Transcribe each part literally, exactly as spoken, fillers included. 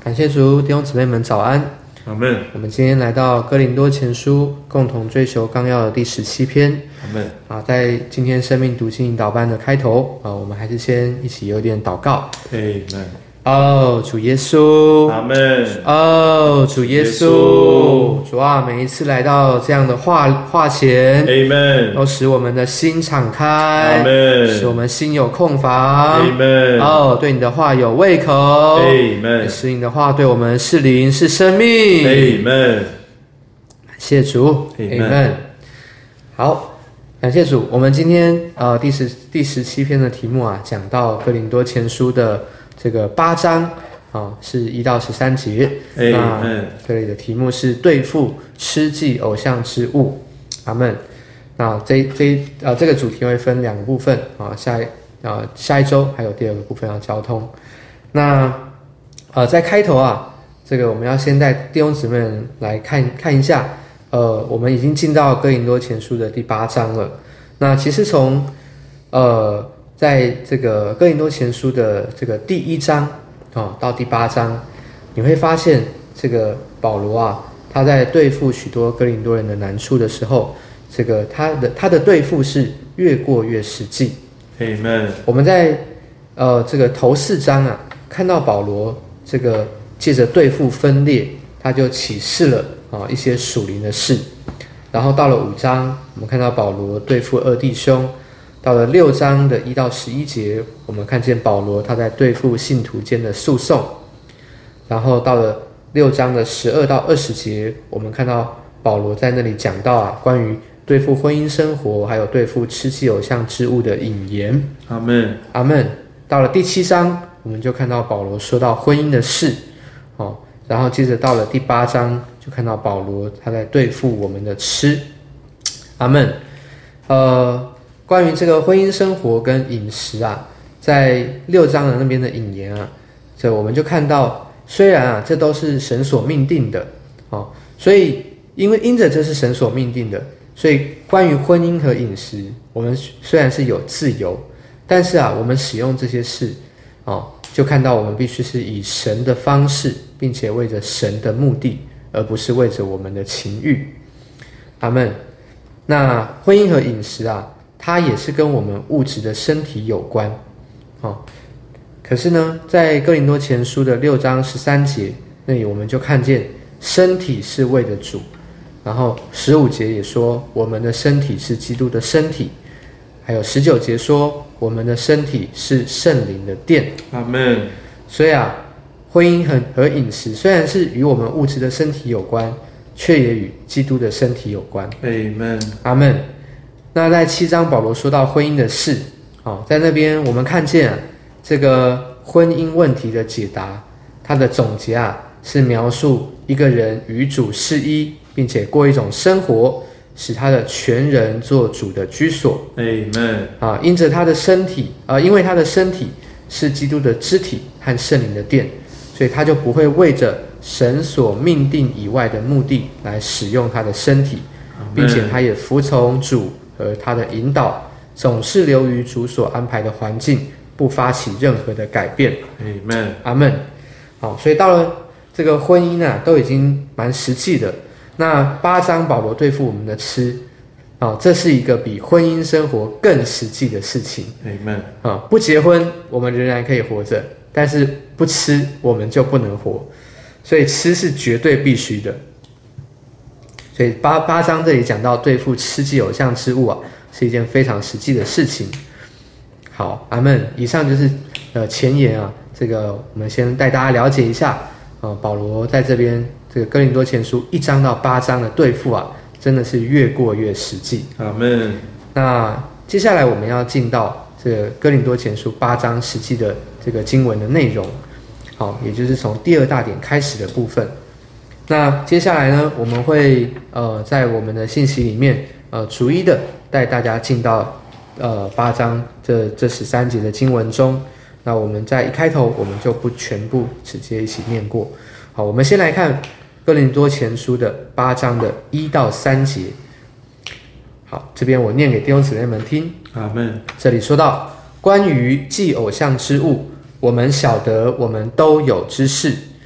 感谢主，弟兄姊妹们早安。 阿们。 我们今天来到哥林多前书共同追求纲要的第十七篇。 阿们。 啊，在今天生命读经引导班的开头啊，我们还是先一起有点祷告。 阿们。 哦，主耶稣， 阿们。 哦，主耶稣，主啊，每一次来到这样的话话前， 阿们， 都使我们的心敞开， 阿们， 使我们心有空房， 阿们。 哦，对你的话有胃口，阿们， 使你的话对我们是灵是生命， 阿们。 谢主，阿们。好，感谢主。我们今天呃第十第十七篇的题目啊，讲到哥林多前书的这个八章啊，是一到十三节。那这里的题目是对付吃祭偶像之物。阿们。那这这呃这个主题会分两个部分啊，下一呃下一周还有第二个部分要交通。那呃在开头啊，这个我们要先带弟兄姊妹们来看看一下，呃我们已经进到哥林多前书的第八章了。那其实从呃在这个哥林多前书的这个第一章啊到第八章，你会发现这个保罗啊，他在对付许多哥林多人的难处的时候，这个他的他的对付是越过越实际。 Amen。 我们在呃这个头四章啊，看到保罗这个借着对付分裂，他就启示了啊一些属灵的事。然后到了五章，我们看到保罗对付二弟兄。到了六章的一到十一节，我们看见保罗他在对付信徒间的诉讼。然后到了六章的十二到二十节，我们看到保罗在那里讲到啊关于对付婚姻生活，还有对付吃祭偶像之物的引言。 阿们， 阿们。到了第七章，我们就看到保罗说到婚姻的事，哦，然后接着到了第八章，就看到保罗他在对付我们的吃。阿们。呃。关于这个婚姻生活跟饮食啊，在六章的那边的引言啊，这我们就看到，虽然啊这都是神所命定的哦，所以因为因着这是神所命定的，所以关于婚姻和饮食，我们虽然是有自由，但是啊我们使用这些事哦，就看到我们必须是以神的方式，并且为着神的目的，而不是为着我们的情欲。阿们。那婚姻和饮食啊，它也是跟我们物质的身体有关，哦。可是呢，在哥林多前书的六章十三节那里，我们就看见身体是为了主，然后十五节也说我们的身体是基督的身体，还有十九节说我们的身体是圣灵的殿。 阿们。 所以啊，婚姻和和饮食虽然是与我们物质的身体有关，却也与基督的身体有关。 阿们。 阿们。那在七章保罗说到婚姻的事，哦，在那边我们看见啊，这个婚姻问题的解答，它的总结啊是描述一个人与主适一，并且过一种生活，使他的全人做主的居所。 Amen。 啊，因着他的身体啊，因为他的身体是基督的肢体和圣灵的殿，所以他就不会为着神所命定以外的目的来使用他的身体，并且他也服从主和他的引导，总是留于主所安排的环境，不发起任何的改变。 Amen。 阿们。好，所以到了这个婚姻啊，都已经蛮实际的。那八章保罗对付我们的吃，啊，这是一个比婚姻生活更实际的事情。 Amen。 啊，不结婚我们仍然可以活着，但是不吃我们就不能活，所以吃是绝对必须的。所以八八章这里讲到对付吃祭偶像之物啊，是一件非常实际的事情。好，阿们。以上就是呃前言啊，这个我们先带大家了解一下啊，保罗在这边这个哥林多前书一章到八章的对付啊，真的是越过越实际。 阿们。 那接下来我们要进到这个哥林多前书八章实际的这个经文的内容，好，也就是从第二大点开始的部分。那接下来呢，我们会呃在我们的信息里面呃逐一的带大家进到呃八章这这十三节的经文中。那我们在一开头我们就不全部直接一起念过。好，我们先来看哥林多前书的八章的一到三节。好，这边我念给弟兄姊妹们听。 阿们。 这里说到关于祭偶像之物，我们晓得我们都有知识。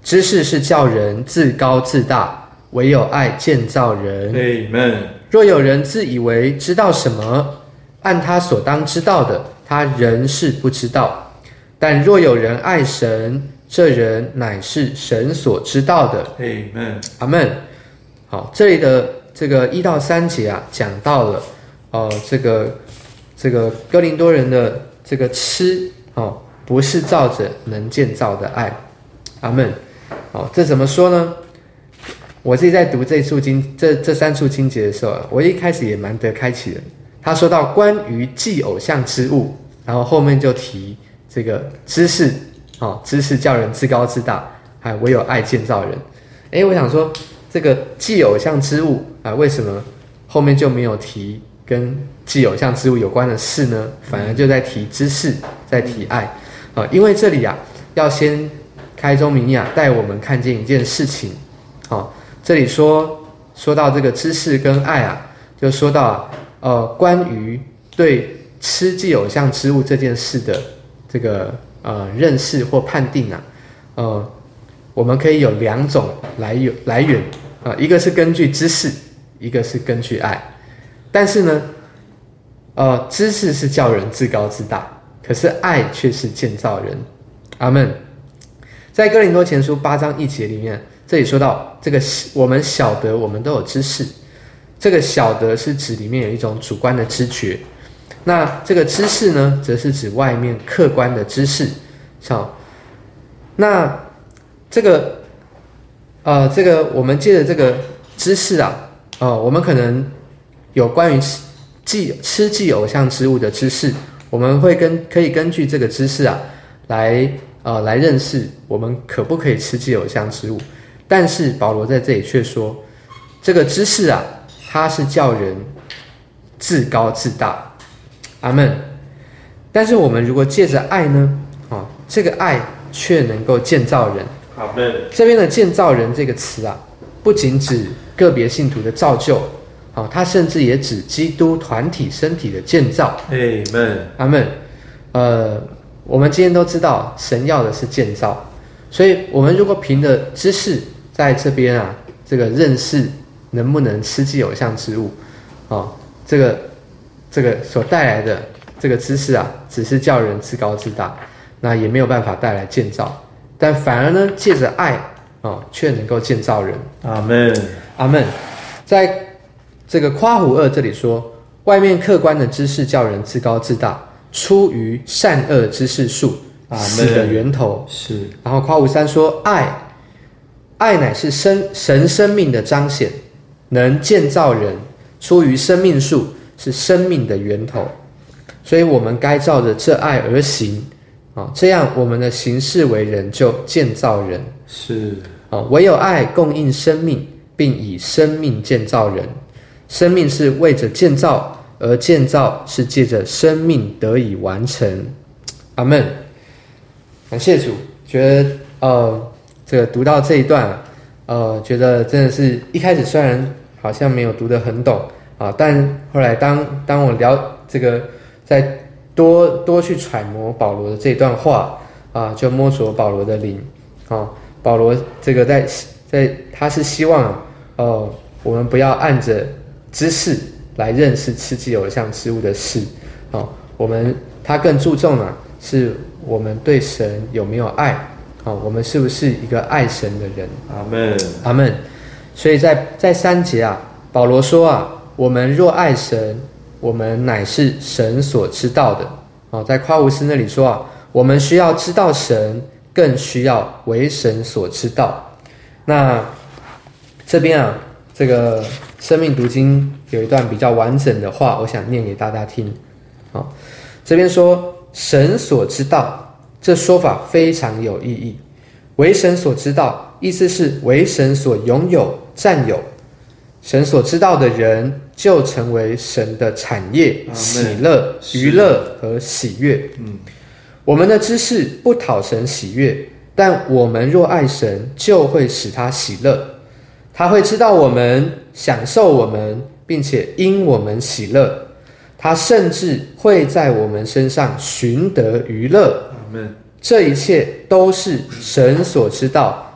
知识是叫人自高自大，唯有爱建造人。 Amen。 若有人自以为知道什么，按他所当知道的，他仍是不知道。但若有人爱神，这人乃是神所知道的。 Amen。 阿们。好，这里的这个一到三节啊，讲到了哦、呃，这个这个哥林多人的这个吃哦，不是照着能建造的爱。阿们。好，这怎么说呢？我自己在读这处经这这三处经节的时候啊，我一开始也蛮得开启的。他说到关于祭偶像之物，然后后面就提这个知识，哦，知识叫人自高自大，还唯有爱建造人。诶，我想说这个祭偶像之物啊，为什么后面就没有提跟祭偶像之物有关的事呢？反而就在提知识，在提爱啊，因为这里啊，要先开宗明义啊，带我们看见一件事情。好，这里说说到这个知识跟爱啊，就说到啊，呃，关于对吃祭偶像之物这件事的这个呃认识或判定啊，呃，我们可以有两种来源来源啊、呃，一个是根据知识，一个是根据爱。但是呢，呃，知识是叫人自高自大，可是爱却是建造人。阿们。在哥林多前书八章一节里面，这里说到这个我们晓得我们都有知识，这个晓得是指里面有一种主观的知觉，那这个知识呢，则是指外面客观的知识。好，那这个呃，这个我们借着这个知识啊，呃，我们可能有关于祭吃祭偶像之物的知识，我们会跟可以根据这个知识啊，来呃来认识我们可不可以吃祭偶像之物。但是保罗在这里却说，这个知识啊，它是叫人自高自大。阿们。但是我们如果借着爱呢，哦，这个爱却能够建造人。 阿们。 这边的建造人这个词啊，不仅指个别信徒的造就，哦，它甚至也指基督团体身体的建造。 Amen。 阿们。呃，我们今天都知道，神要的是建造，所以我们如果凭着知识在这边啊，这个认识能不能吃祭偶像之物，哦，这个这个所带来的这个知识啊，只是叫人自高自大，那也没有办法带来建造。但反而呢，借着爱哦，却能够建造人。 阿们。 阿们。在这个夸胡二这里说，外面客观的知识叫人自高自大，出于善恶知识树，死的源头。 是。 然后夸胡三说，爱，爱乃是生神生命的彰显，能建造人，出于生命树，是生命的源头。所以我们该照着这爱而行。哦，这样我们的行事为人就建造人。 是。 哦，唯有爱供应生命，并以生命建造人。生命是为着建造，而建造是借着生命得以完成。阿们。感谢主。觉得呃，这个读到这一段，呃，觉得真的是一开始虽然好像没有读得很懂啊，但后来当当我聊这个在多多去揣摩保罗的这段话啊，就摸索保罗的灵啊。保罗这个在在他是希望呃我们不要按着知识来认识吃祭偶像之物的事啊，我们他更注重啊是我们对神有没有爱啊，我们是不是一个爱神的人。 阿们。 阿们。所以在在三节啊，保罗说啊，我们若爱神，我们乃是神所知道的。哦，在夸胡斯那里说啊，我们需要知道神，更需要为神所知道。那这边啊，这个生命读经有一段比较完整的话，我想念给大家听。好，这边说神所知道，这说法非常有意义。为神所知道，意思是为神所拥有、占有。神所知道的人，就成为神的产业、喜乐、娱乐和喜悦。 嗯， 我们的知识不讨神喜悦，但我们若爱神，就会使他喜乐。他会知道我们，享受我们，并且因我们喜乐。他甚至会在我们身上寻得娱乐。 阿们。 这一切都是神所知道，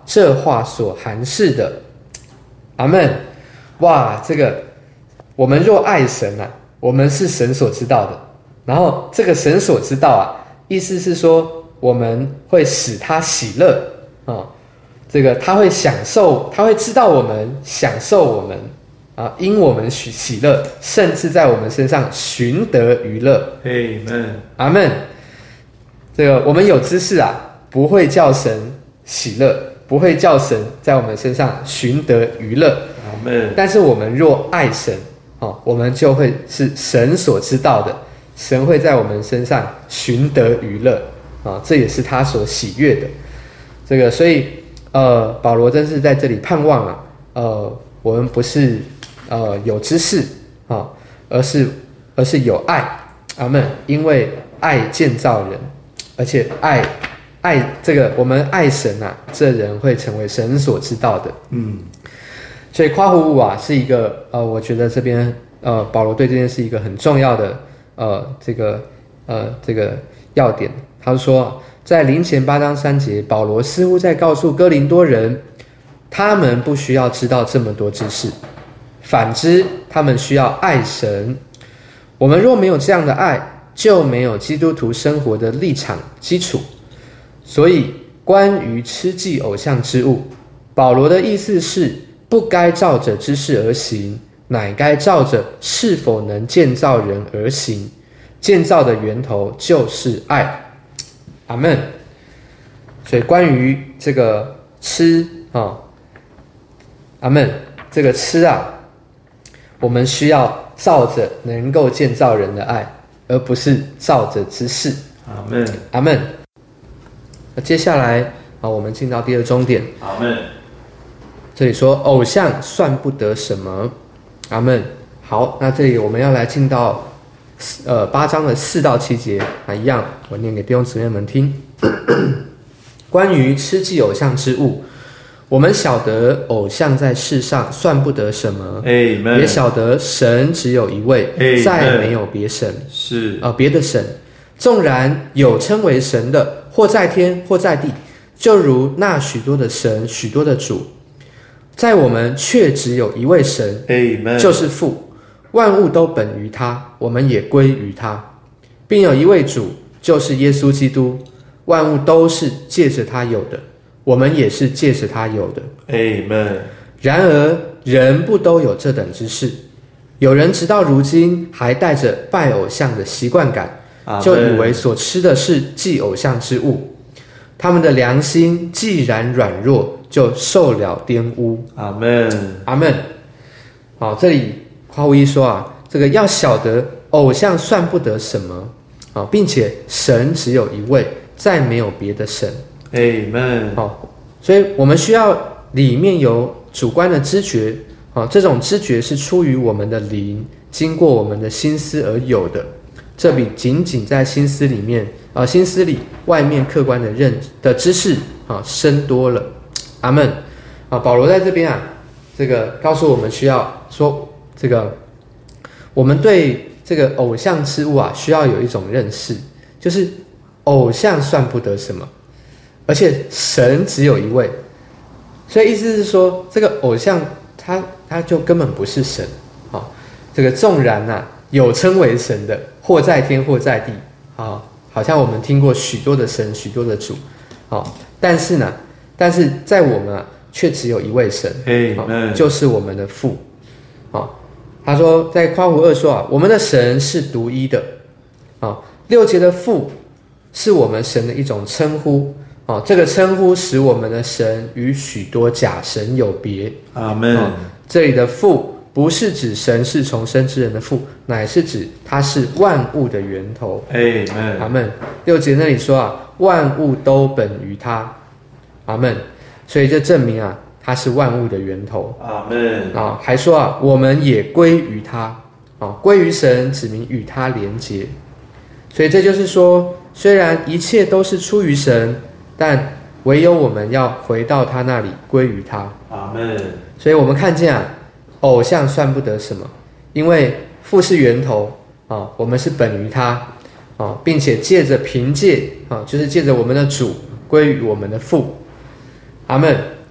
这话所含示的。阿们。哇，这个我们若爱神啊，我们是神所知道的。然后这个神所知道啊，意思是说我们会使他喜乐啊、哦，这个他会享受，他会知道我们享受我们啊，因我们喜喜乐，甚至在我们身上寻得娱乐。 Amen， 阿们。这个我们有知识啊，不会叫神喜乐，不会叫神在我们身上寻得娱乐。 阿门。 但是我们若爱神，哦，我们就会是神所知道的。神会在我们身上寻得娱乐啊，这也是他所喜悦的。这个，所以呃，保罗真是在这里盼望啊，呃，我们不是呃有知识啊，而是而是有爱，阿们。因为爱建造人，而且爱爱这个我们爱神啊，这人会成为神所知道的。嗯，所以夸胡物啊，是一个呃，我觉得这边呃，保罗对这件事一个很重要的。呃，这个呃，这个要点，他说，在林前八章三节，保罗似乎在告诉哥林多人，他们不需要知道这么多知识，反之，他们需要爱神。我们若没有这样的爱，就没有基督徒生活的立场基础。所以，关于吃祭偶像之物，保罗的意思是，不该照着知识而行。乃该照着是否能建造人而行，建造的源头就是爱。阿们。所以关于这个吃啊，阿们，这个吃啊，我们需要照着能够建造人的爱，而不是照着知识。 阿们。 阿们。那接下来啊，我们进到第二终点。 阿们。 这里说偶像算不得什么。阿们。好，那这里我们要来进到呃八章的四到七节啊，一样，我念给弟兄姊妹们听。关于吃祭偶像之物，我们晓得偶像在世上算不得什么， Amen， 也晓得神只有一位， Amen， 再没有别神， 是呃别的神。纵然有称为神的，或在天，或在地，就如那许多的神，许多的主。在我们却只有一位神， Amen， 就是父，万物都本于他，我们也归于他，并有一位主，就是耶稣基督，万物都是借着他有的，我们也是借着他有的。 Amen。 然而人不都有这等之事，有人直到如今还带着拜偶像的习惯感，就以为所吃的是祭偶像之物，他们的良心既然软弱，就受了玷污。 阿们。 阿们。好，这里夸胡一说啊，这个要晓得偶像算不得什么啊，并且神只有一位，再没有别的神。 Amen。 好，所以我们需要里面有主观的知觉啊，这种知觉是出于我们的灵，经过我们的心思而有的。这比仅仅在心思里面啊，心思里外面客观的认的知识啊深多了。阿们。啊，保罗在这边啊，这个告诉我们需要说，这个我们对这个偶像之物啊，需要有一种认识，就是偶像算不得什么，而且神只有一位，所以意思是说，这个偶像他他就根本不是神啊、哦。这个纵然啊有称为神的，或在天或在地啊、哦，好像我们听过许多的神，许多的主，哦，但是呢。但是在我们啊，却只有一位神，哦、就是我们的父。哦，他说在夸胡二说啊，我们的神是独一的。哦，六节的父是我们神的一种称呼。哦，这个称呼使我们的神与许多假神有别。 阿们、 哦。这里的父不是指神是重生之人的父，乃是指他是万物的源头。 Amen。 阿们。六节那里说啊，万物都本于他。阿们。所以这证明啊，他是万物的源头。 阿们。 啊，还说啊，我们也归于他。啊，归于神，指明与他连结。所以这就是说，虽然一切都是出于神，但唯有我们要回到他那里，归于他。 阿们。 所以我们看见啊，偶像算不得什么，因为父是源头啊，我们是本于他啊，并且借着凭借啊，就是借着我们的主归于我们的父。阿们。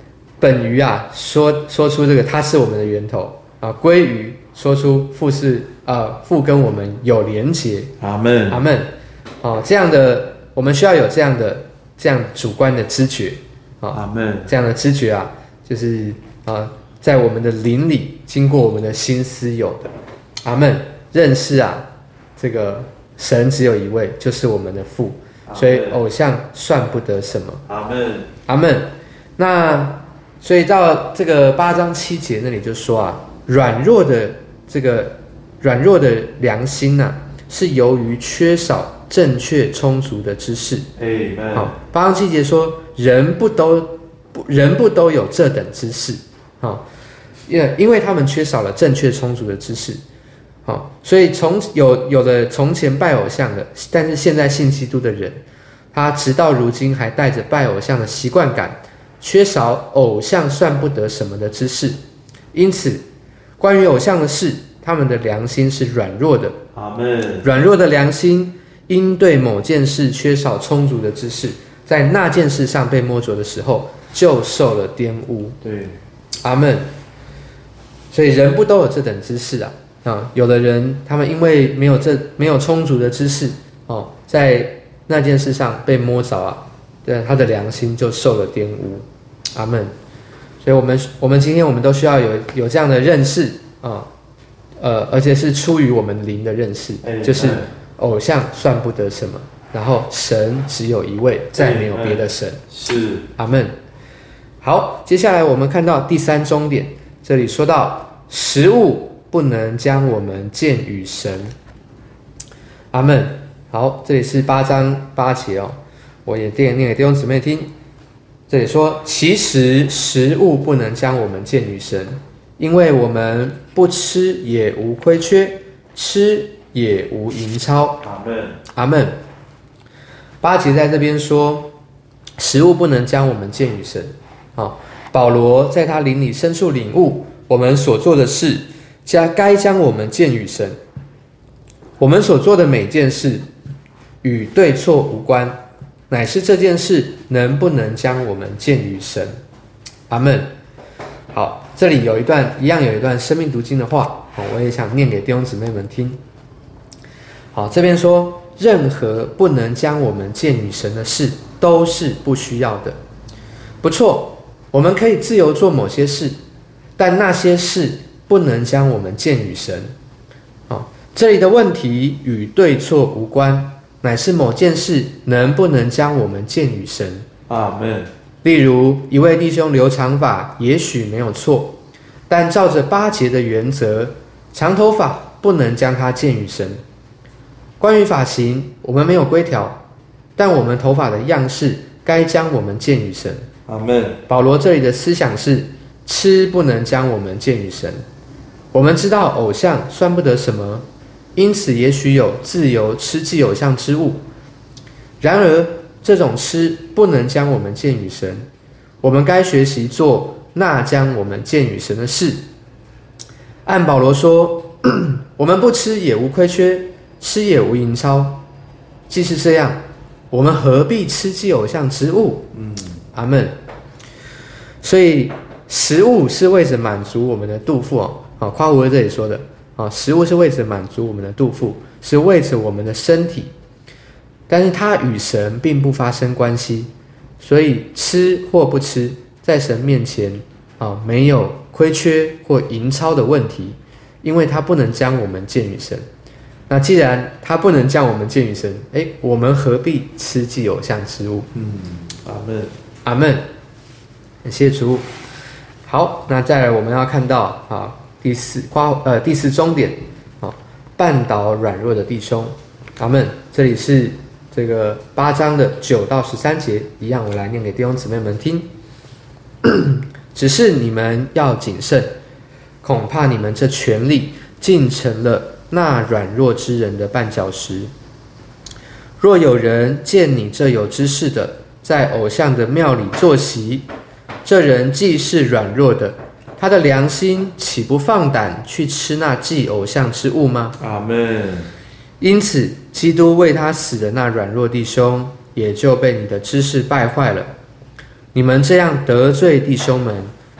本鱼啊说说出这个他是我们的源头啊，鲑鱼说出父是呃父跟我们有连结。 阿们， 阿们。哦，这样的我们需要有这样的这样主观的知觉啊， 阿们， 这样的知觉啊，就是啊，在我们的灵里经过我们的心思有的。阿们，认识啊，这个神只有一位，就是我们的父，所以偶像算不得什么。 阿们， 阿们。那所以到这个八章七节那里就说啊，软弱的这个软弱的良心呐、啊，是由于缺少正确充足的知识。好，八章七节说，人不都人不都有这等知识。好，因因为他们缺少了正确充足的知识。好，所以从有有的从前拜偶像的，但是现在信基督的人，他直到如今还带着拜偶像的习惯感，缺少偶像算不得什么的知识。因此，关于偶像的事，他们的良心是软弱的。 阿们。软弱的良心因对某件事缺少充足的知识，在那件事上被摸着的时候，就受了玷污。 对， 阿们。所以人不都有这等知识啊？啊，有的人他们因为没有这没有充足的知识哦，在那件事上被摸着啊，对他的良心就受了玷污。阿们。所以我们我们今天我们都需要有有这样的认识啊，呃，而且是出于我们灵的认识，就是偶像算不得什么，然后神只有一位，再没有别的神。 是。 阿们。好，接下来我们看到第三终点，这里说到食物不能将我们荐与神。阿们。好，这里是八章八节哦，我也念念给弟兄姊妹听。这里说，其实食物不能将我们荐与神，因为我们不吃也无亏缺，吃也无盈超。 阿们。 阿们。八节在这边说，食物不能将我们荐与神。好，保罗在他灵里深处领悟，我们所做的事，加该将我们荐与神。我们所做的每件事，与对错无关，乃是这件事能不能将我们荐与神。阿们。好，这里有一段一样有一段生命读经的话，我也想念给弟兄姊妹们听。好，这边说，任何不能将我们荐与神的事，都是不需要的。不错，我们可以自由做某些事，但那些事不能将我们荐与神。好，这里的问题与对错无关，乃是某件事能不能将我们荐与神。 阿们。 例如，一位弟兄留长发也许没有错，但照着八节的原则，长头发不能将它荐与神。关于发型，我们没有规条，但我们头发的样式该将我们荐与神。 阿们。 保罗这里的思想是，吃不能将我们荐与神。我们知道偶像算不得什么，因此也许有自由吃祭偶像之物。然而这种吃不能将我们荐与神，我们该学习做那将我们荐与神的事。按保罗说，我们不吃也无亏缺，吃也无盈超。既是这样，我们何必吃祭偶像之物？嗯，阿们。所以食物是为着满足我们的肚腹哦。好，夸胡在这里说的啊，食物是为着满足我们的肚腹，是为着我们的身体，但是它与神并不发生关系，所以吃或不吃，在神面前啊没有亏缺或盈超的问题，因为它不能将我们荐与神。那既然它不能将我们荐与神，哎，我们何必吃祭偶像之物？ 嗯，阿们。 阿们。感谢主。好，那再来我们要看到啊第四夸呃第四终点啊，绊倒软弱的弟兄。阿们。这里是这个八章的九到十三节，一样我来念给弟兄姊妹们听。只是你们要谨慎，恐怕你们这权力竟成了那软弱之人的绊脚石。若有人见你这有知识的，在偶像的庙里坐席，这人既是软弱的，他的良心岂不放胆去吃那祭偶像之物吗？ 阿们。 因此，基督为他死的那软弱弟兄，也就被你的知识败坏了。你们这样得罪弟兄们，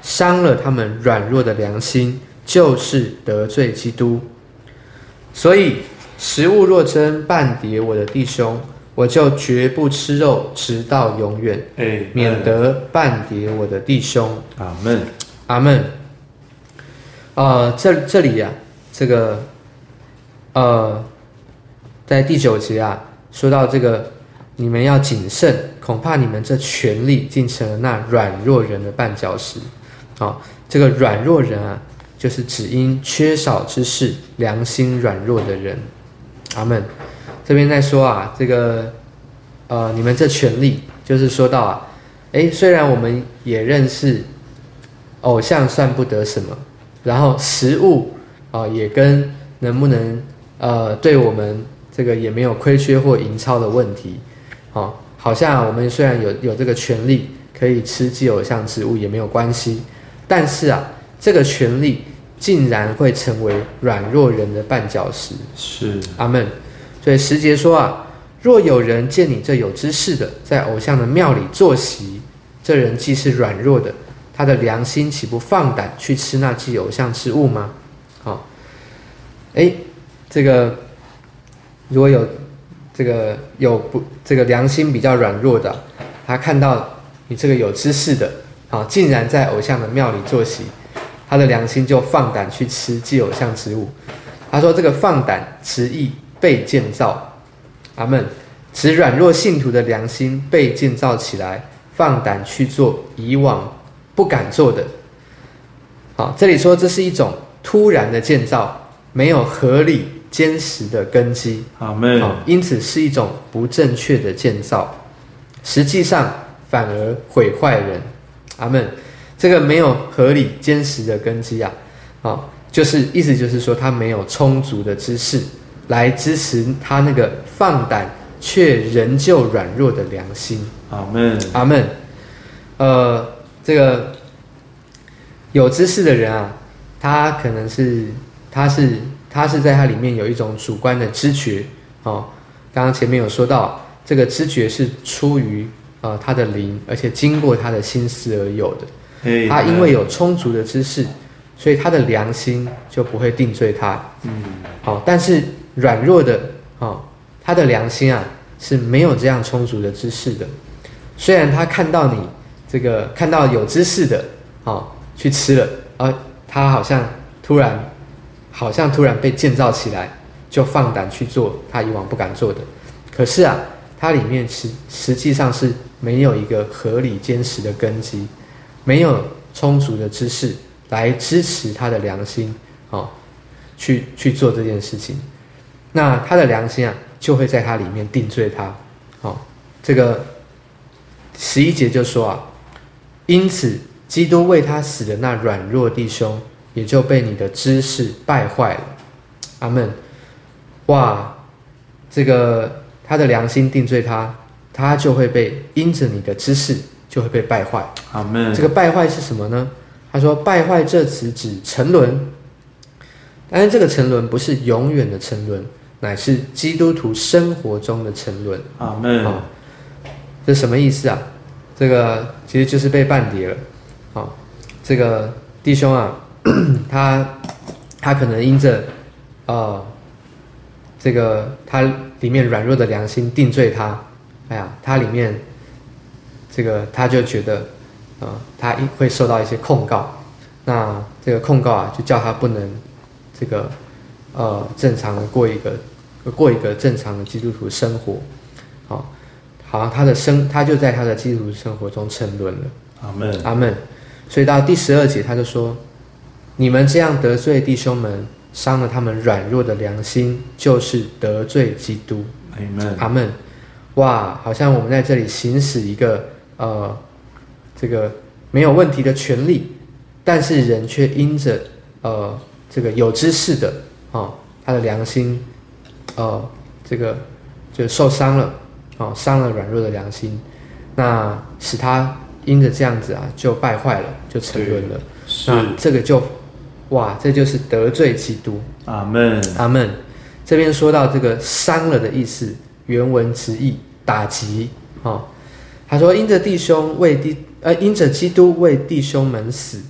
伤了他们软弱的良心，就是得罪基督。所以食物若真絆跌我的弟兄，我就绝不吃肉，直到永远，免得絆跌我的弟兄。 阿们， 阿们。呃，这这里啊，这个呃，在第九节啊，说到这个，你们要谨慎，恐怕你们这权力竟成了那软弱人的绊脚石。好、哦，这个软弱人啊，就是只因缺少知识、良心软弱的人。阿们。这边在说啊，这个呃，你们这权力，就是说到啊，诶，虽然我们也认识偶像算不得什么，然后食物啊、呃，也跟能不能呃对我们这个也没有亏缺或淫超的问题，哦，好像我们虽然有有这个权利可以吃祭偶像之物也没有关系，但是啊，这个权利竟然会成为软弱人的绊脚石。 是， 阿们。所以十节说啊，若有人见你这有知识的在偶像的庙里坐席，这人既是软弱的，他的良心岂不放胆去吃那祭偶像之物吗？好、哦，哎，这个如果有这个有不这个良心比较软弱的，他看到你这个有知识的，好、哦，竟然在偶像的庙里坐席，他的良心就放胆去吃祭偶像之物。他说这个放胆直译被建造，阿们，使软弱信徒的良心被建造起来，放胆去做以往不敢做的。好，这里说这是一种突然的建造，没有合理坚实的根基。 阿们。 因此是一种不正确的建造，实际上反而毁坏人。阿们。这个没有合理坚实的根基啊，好，就是意思就是说他没有充足的知识来支持他那个放胆却仍旧软弱的良心。 阿们， 阿们。呃，这个有知识的人啊，他可能是他是他是在他里面有一种主观的知觉。哦，刚刚前面有说到，这个知觉是出于呃他的灵，而且经过他的心思而有的。他因为有充足的知识，所以他的良心就不会定罪他。嗯，好、哦，但是软弱的，哦，他的良心啊是没有这样充足的知识的。虽然他看到你这个看到有知识的，哦，去吃了，而、呃、他好像突然好像突然被建造起来，就放胆去做他以往不敢做的。可是啊，它里面实实际上是没有一个合理坚实的根基。没有充足的知识来支持他的良心，哦，去去做这件事情，那他的良心啊，就会在他里面定罪他。哦，这个十一节就说啊，因此基督为他死的那软弱弟兄，也就被你的知识败坏了。阿们。哇，这个他的良心定罪他，他就会被因着你的知识。就会被败坏。 阿们。 这个败坏是什么呢？他说败坏这词指沉沦，但是这个沉沦不是永远的沉沦，乃是基督徒生活中的沉沦。 阿们。 哦，这什么意思啊？这个其实就是被絆跌了。好、哦，这个弟兄啊，他他可能因着呃这个他里面软弱的良心定罪他，哎呀，他里面。这个他就觉得，呃，他会受到一些控告，那这个控告啊，就叫他不能这个呃正常的过一个过一个正常的基督徒生活，好、哦，好像他的生他就在他的基督徒生活中沉沦了。 阿们， 阿们。所以到第十二节他就说，你们这样得罪弟兄们，伤了他们软弱的良心，就是得罪基督。 阿们， 阿们。哇，好像我们在这里行使一个。呃，这个没有问题的权利，但是人却因着呃这个有知识的啊、哦，他的良心呃这个就受伤了啊、哦，伤了软弱的良心，那使他因着这样子啊就败坏了，就沉沦了。那这个就哇，这就是得罪基督。 阿们， 阿们。这边说到这个伤了的意思，原文直译打击啊。哦他说：“因着弟兄为弟，呃，因着基督为弟兄们死，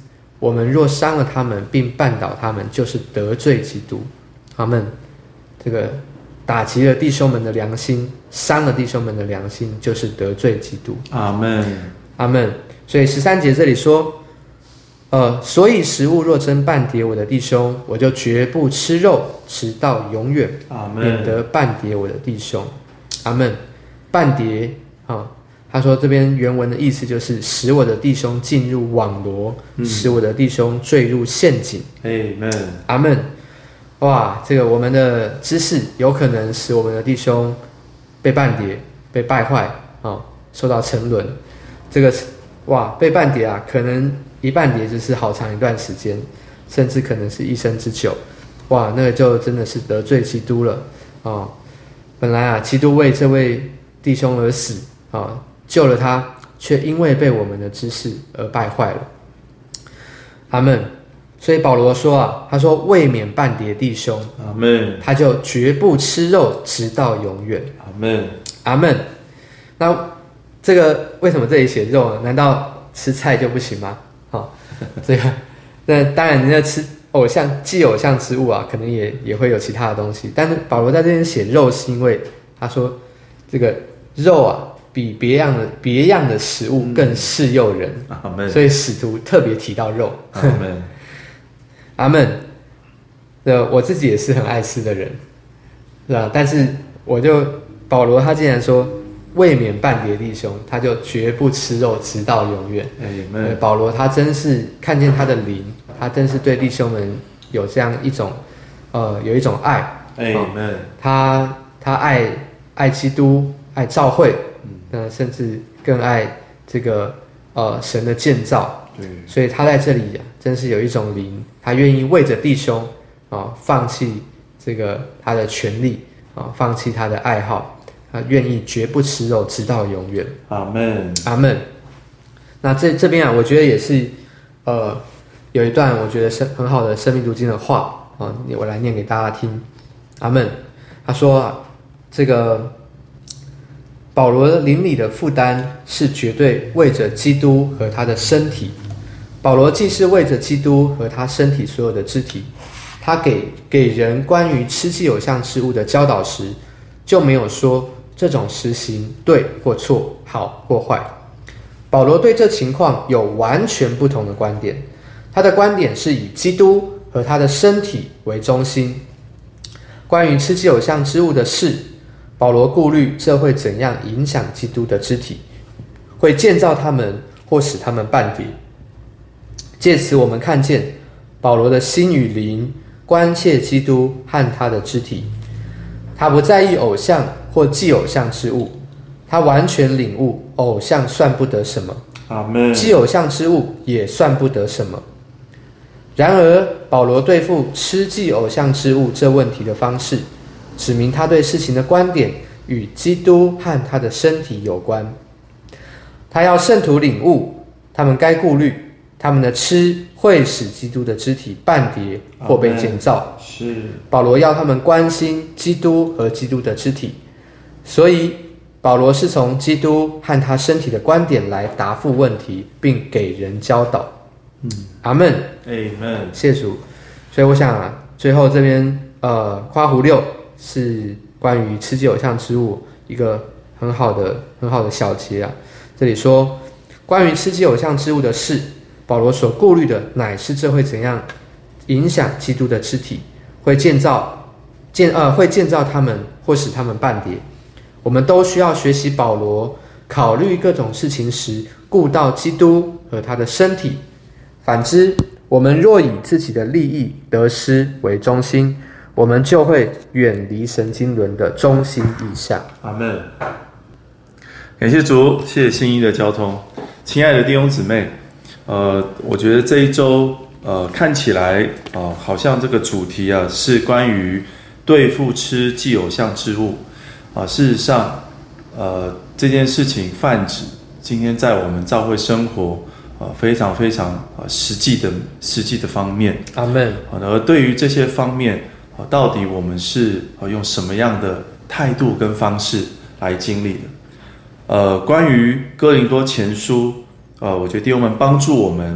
我们若伤了他们，并绊倒他们，就是得罪基督。阿们。这个打击了弟兄们的良心，伤了弟兄们的良心，就是得罪基督。 阿们。 阿们。所以十三节这里说，呃，所以食物若真絆跌我的弟兄，我就绝不吃肉，直到永远，免得絆跌我的弟兄。阿们。絆跌啊，他说这边原文的意思就是使我的弟兄进入网罗，嗯、使我的弟兄坠入陷阱。 Amen。 阿们。哇，这个我们的知识有可能使我们的弟兄被絆跌、被败坏啊、哦，受到沉沦。这个哇，被絆跌啊，可能一絆跌就是好长一段时间，甚至可能是一生之久。哇，那个就真的是得罪基督了啊、哦！本来啊，基督为这位弟兄而死啊、哦，救了他，却因为被我们的知识而败坏了。阿们。所以保罗说啊，他说为免絆跌弟兄， 阿们， 他就绝不吃肉，直到永远。 阿们， 阿们。那这个为什么这里写肉呢？难道吃菜就不行吗？好、哦，这个那当然，人家吃偶像祭偶像之物啊，可能也也会有其他的东西。但是保罗在这边写肉，是因为他说这个肉啊，比别样的别样的食物更适诱人。 阿们。 所以使徒特别提到肉。 阿们。 阿们，呃，我自己也是很爱吃的人，是吧？但是我就保罗他竟然说为免絆跌弟兄，他就绝不吃肉，直到永远。 Amen。 保罗他真是看见他的灵，他真是对弟兄们有这样一种呃有一种爱。 Amen。 哦、他他爱爱基督，爱教会，那、呃、甚至更爱这个呃神的建造。 对， 所以他在这里啊，真是有一种灵，他愿意为着弟兄啊、哦，放弃这个他的权利啊、哦，放弃他的爱好，他愿意绝不吃肉，直到永远。 阿们， 阿们。那这这边啊，我觉得也是，呃，有一段我觉得是很好的生命读经的话啊、哦，我来念给大家听。阿们。他说啊，这个。保罗灵里的负担是绝对为着基督和他的身体。保罗既是为着基督和他身体所有的肢体，他给给人关于吃祭偶像之物的教导时，就没有说这种实行对或错、好或坏。保罗对这情况有完全不同的观点，他的观点是以基督和他的身体为中心。关于吃祭偶像之物的事，保罗顾虑这会怎样影响基督的肢体，会建造他们或使他们絆跌。借此我们看见保罗的心与灵关切基督和他的肢体，他不在意偶像或祭偶像之物，他完全领悟偶像算不得什么， 阿们， 祭偶像之物也算不得什么。然而保罗对付吃祭偶像之物这问题的方式，指明他对事情的观点与基督和他的身体有关。他要圣徒领悟他们该顾虑他们的吃会使基督的肢体絆跌或被建造。 是保罗要他们关心基督和基督的肢体，所以保罗是从基督和他身体的观点来答复问题，并给人教导。嗯，阿们， 阿们， 谢主。所以我想啊，最后这边呃夸胡六是关于吃祭偶像之物一个很好的很好的小节啊。这里说，关于吃祭偶像之物的事，保罗所顾虑的乃是这会怎样影响基督的肢体，会建造建呃会建造他们或使他们絆跌。我们都需要学习保罗考虑各种事情时顾到基督和他的身体。反之，我们若以自己的利益得失为中心，我们就会远离神经纶的中心意象。 阿们。感谢主，谢谢信义的交通。亲爱的弟兄姊妹，呃，我觉得这一周呃看起来啊、呃，好像这个主题啊是关于对付吃祭偶像之物啊、呃。事实上，呃，这件事情泛指今天在我们教会生活啊、呃、非常非常啊、呃、实际的实际的方面。 阿们。 而对于这些方面啊、呃，到底我们是啊用什么样的态度跟方式来经历的？呃，关于哥林多前书，呃，我觉得弟兄们帮助我们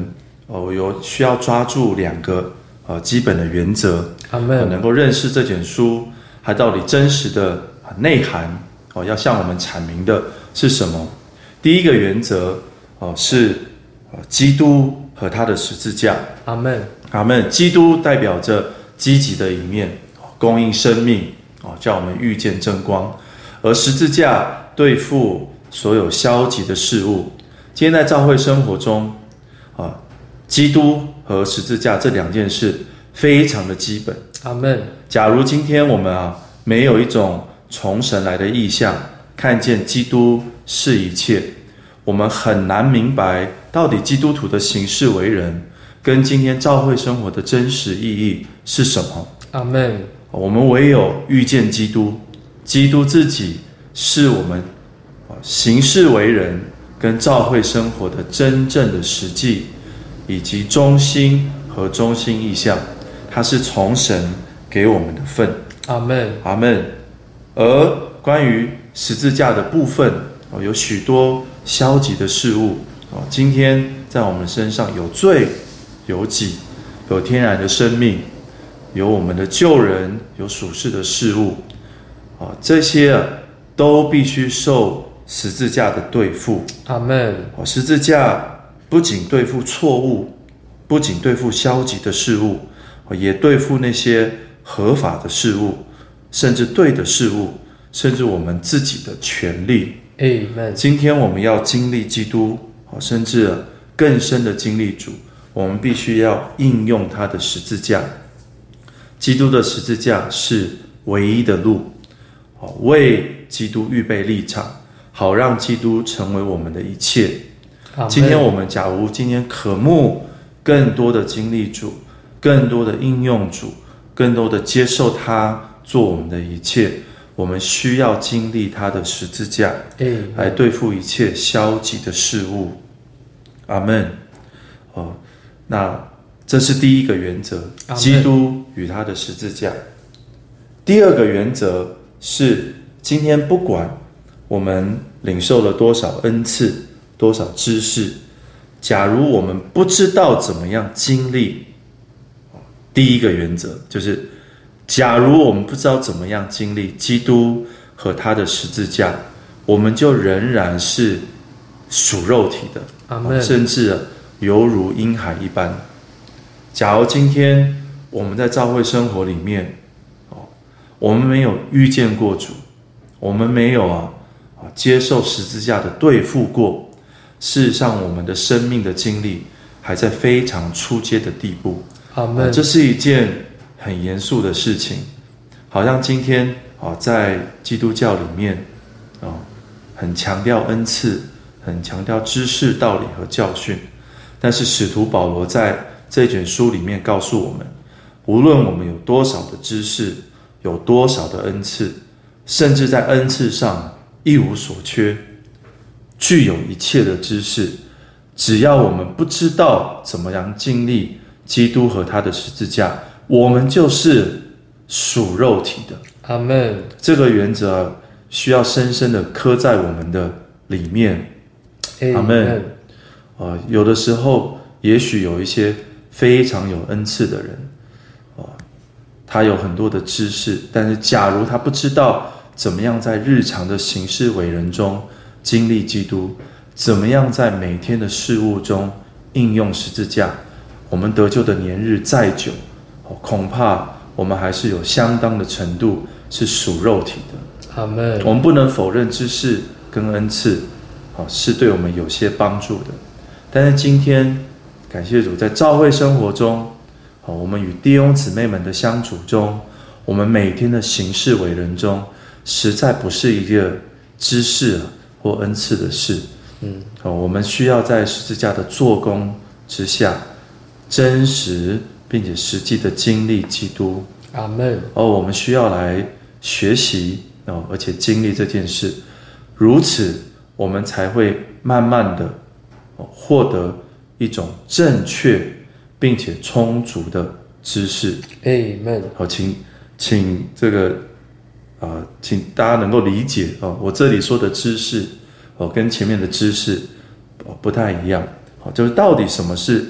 哦，有需要抓住两个呃基本的原则， 阿们、 呃，能够认识这卷书它到底真实的内涵哦，要向我们阐明的是什么？第一个原则哦是呃基督和他的十字架， 阿们， 阿们。基督代表着积极的一面，供应生命哦，叫我们遇见真光，而十字架对付所有消极的事物。今天在教会生活中啊，基督和十字架这两件事非常的基本。 阿们。 假如今天我们啊没有一种从神来的意象，看见基督是一切，我们很难明白到底基督徒的行事为人跟今天教会生活的真实意义是什么。 阿们。 我们唯有遇见基督，基督自己是我们行事为人跟教会生活的真正的实际以及中心和中心意象，它是从神给我们的份。 阿们， 阿们。而关于十字架的部分，有许多消极的事物。今天在我们身上有罪，有己，有天然的生命，有我们的旧人，有属世的事物。这些都必须受十字架的对付。 阿们。 十字架不仅对付错误，不仅对付消极的事物，也对付那些合法的事物，甚至对的事物，甚至我们自己的权利。 Amen。 今天我们要经历基督，甚至更深的经历主，我们必须要应用他的十字架。基督的十字架是唯一的路，为基督预备立场，好让基督成为我们的一切。今天我们假如今天渴慕更多的经历主，更多的应用主，更多的接受他做我们的一切，我们需要经历他的十字架来对付一切消极的事物。阿们。哦，那这是第一个原则，基督与他的十字架。第二个原则是，今天不管我们领受了多少恩赐，多少知识，假如我们不知道怎么样经历，第一个原则就是，假如我们不知道怎么样经历基督和他的十字架，我们就仍然是属肉体的， 阿们， 甚至犹如婴孩一般。假如今天我们在教会生活里面，我们没有遇见过主，我们没有啊接受十字架的对付过，事实上我们的生命的经历还在非常初阶的地步。 阿们。 这是一件很严肃的事情。好像今天在基督教里面很强调恩赐，很强调知识、道理和教训，但是使徒保罗在这卷书里面告诉我们，无论我们有多少的知识，有多少的恩赐，甚至在恩赐上一无所缺，具有一切的知识，只要我们不知道怎么样经历基督和他的十字架，我们就是属肉体的。 阿们。 这个原则需要深深的刻在我们的里面。阿们。呃，有的时候也许有一些非常有恩赐的人，呃，他有很多的知识，但是假如他不知道怎么样在日常的行事为人中经历基督，怎么样在每天的事物中应用十字架，我们得救的年日再久，恐怕我们还是有相当的程度是属肉体的。 阿们。 我们不能否认知识跟恩赐是对我们有些帮助的，但是今天感谢主，在教会生活中，我们与弟兄姊妹们的相处中，我们每天的行事为人中，实在不是一个知识或恩赐的事。嗯，我们需要在十字架的做工之下，真实并且实际的经历基督。 阿们。 而我们需要来学习，而且经历这件事，如此我们才会慢慢的获得一种正确并且充足的知识。 Amen。 好，请请这个呃，请大家能够理解哦，我这里说的知识哦，跟前面的知识哦不太一样。好，就是到底什么是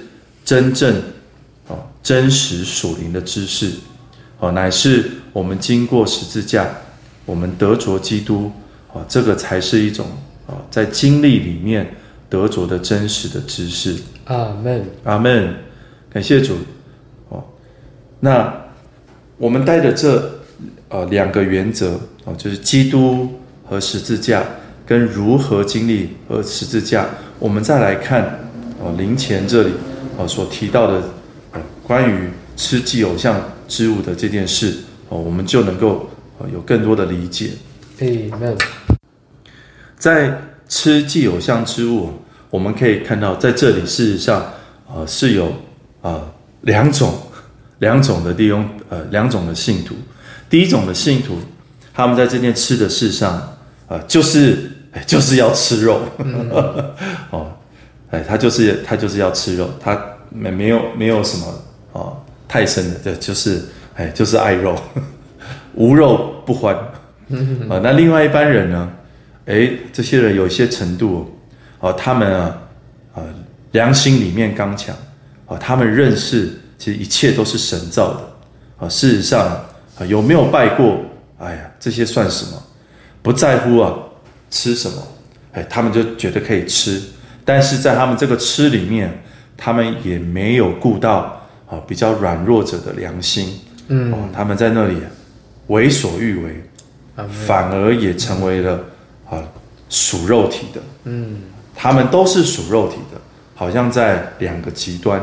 真正哦真实属灵的知识，哦，乃是我们经过十字架，我们得着基督，哦，这个才是一种哦在经历里面得着的真实的知识。 阿们， 阿们，感谢主。哦，那我们带着这呃两个原则哦，就是基督和十字架，跟如何经历和十字架，我们再来看哦灵前这里哦所提到的呃关于吃祭偶像之物的这件事哦，我们就能够呃有更多的理解。 Amen。 在吃祭偶像之物，我们可以看到在这里事实上呃是有呃两种两种的弟兄呃两种的信徒。第一种的信徒，他们在这件吃的事上，呃，就是就是要吃肉，嗯、哦，哎，他就是他就是要吃肉，他没没有没有什么哦太深的，就是哎就是爱肉，无肉不欢啊、呃。那另外一般人呢，哎，这些人有一些程度，哦，他们啊，呃，良心里面刚强，哦，他们认识其实一切都是神造的，啊、哦，事实上。有没有拜过？哎呀，这些算什么？不在乎啊，吃什么？哎，他们就觉得可以吃，但是在他们这个吃里面，他们也没有顾到啊比较软弱者的良心。嗯、哦，他们在那里为所欲为，反而也成为了啊属肉体的。嗯，他们都是属肉体的，好像在两个极端。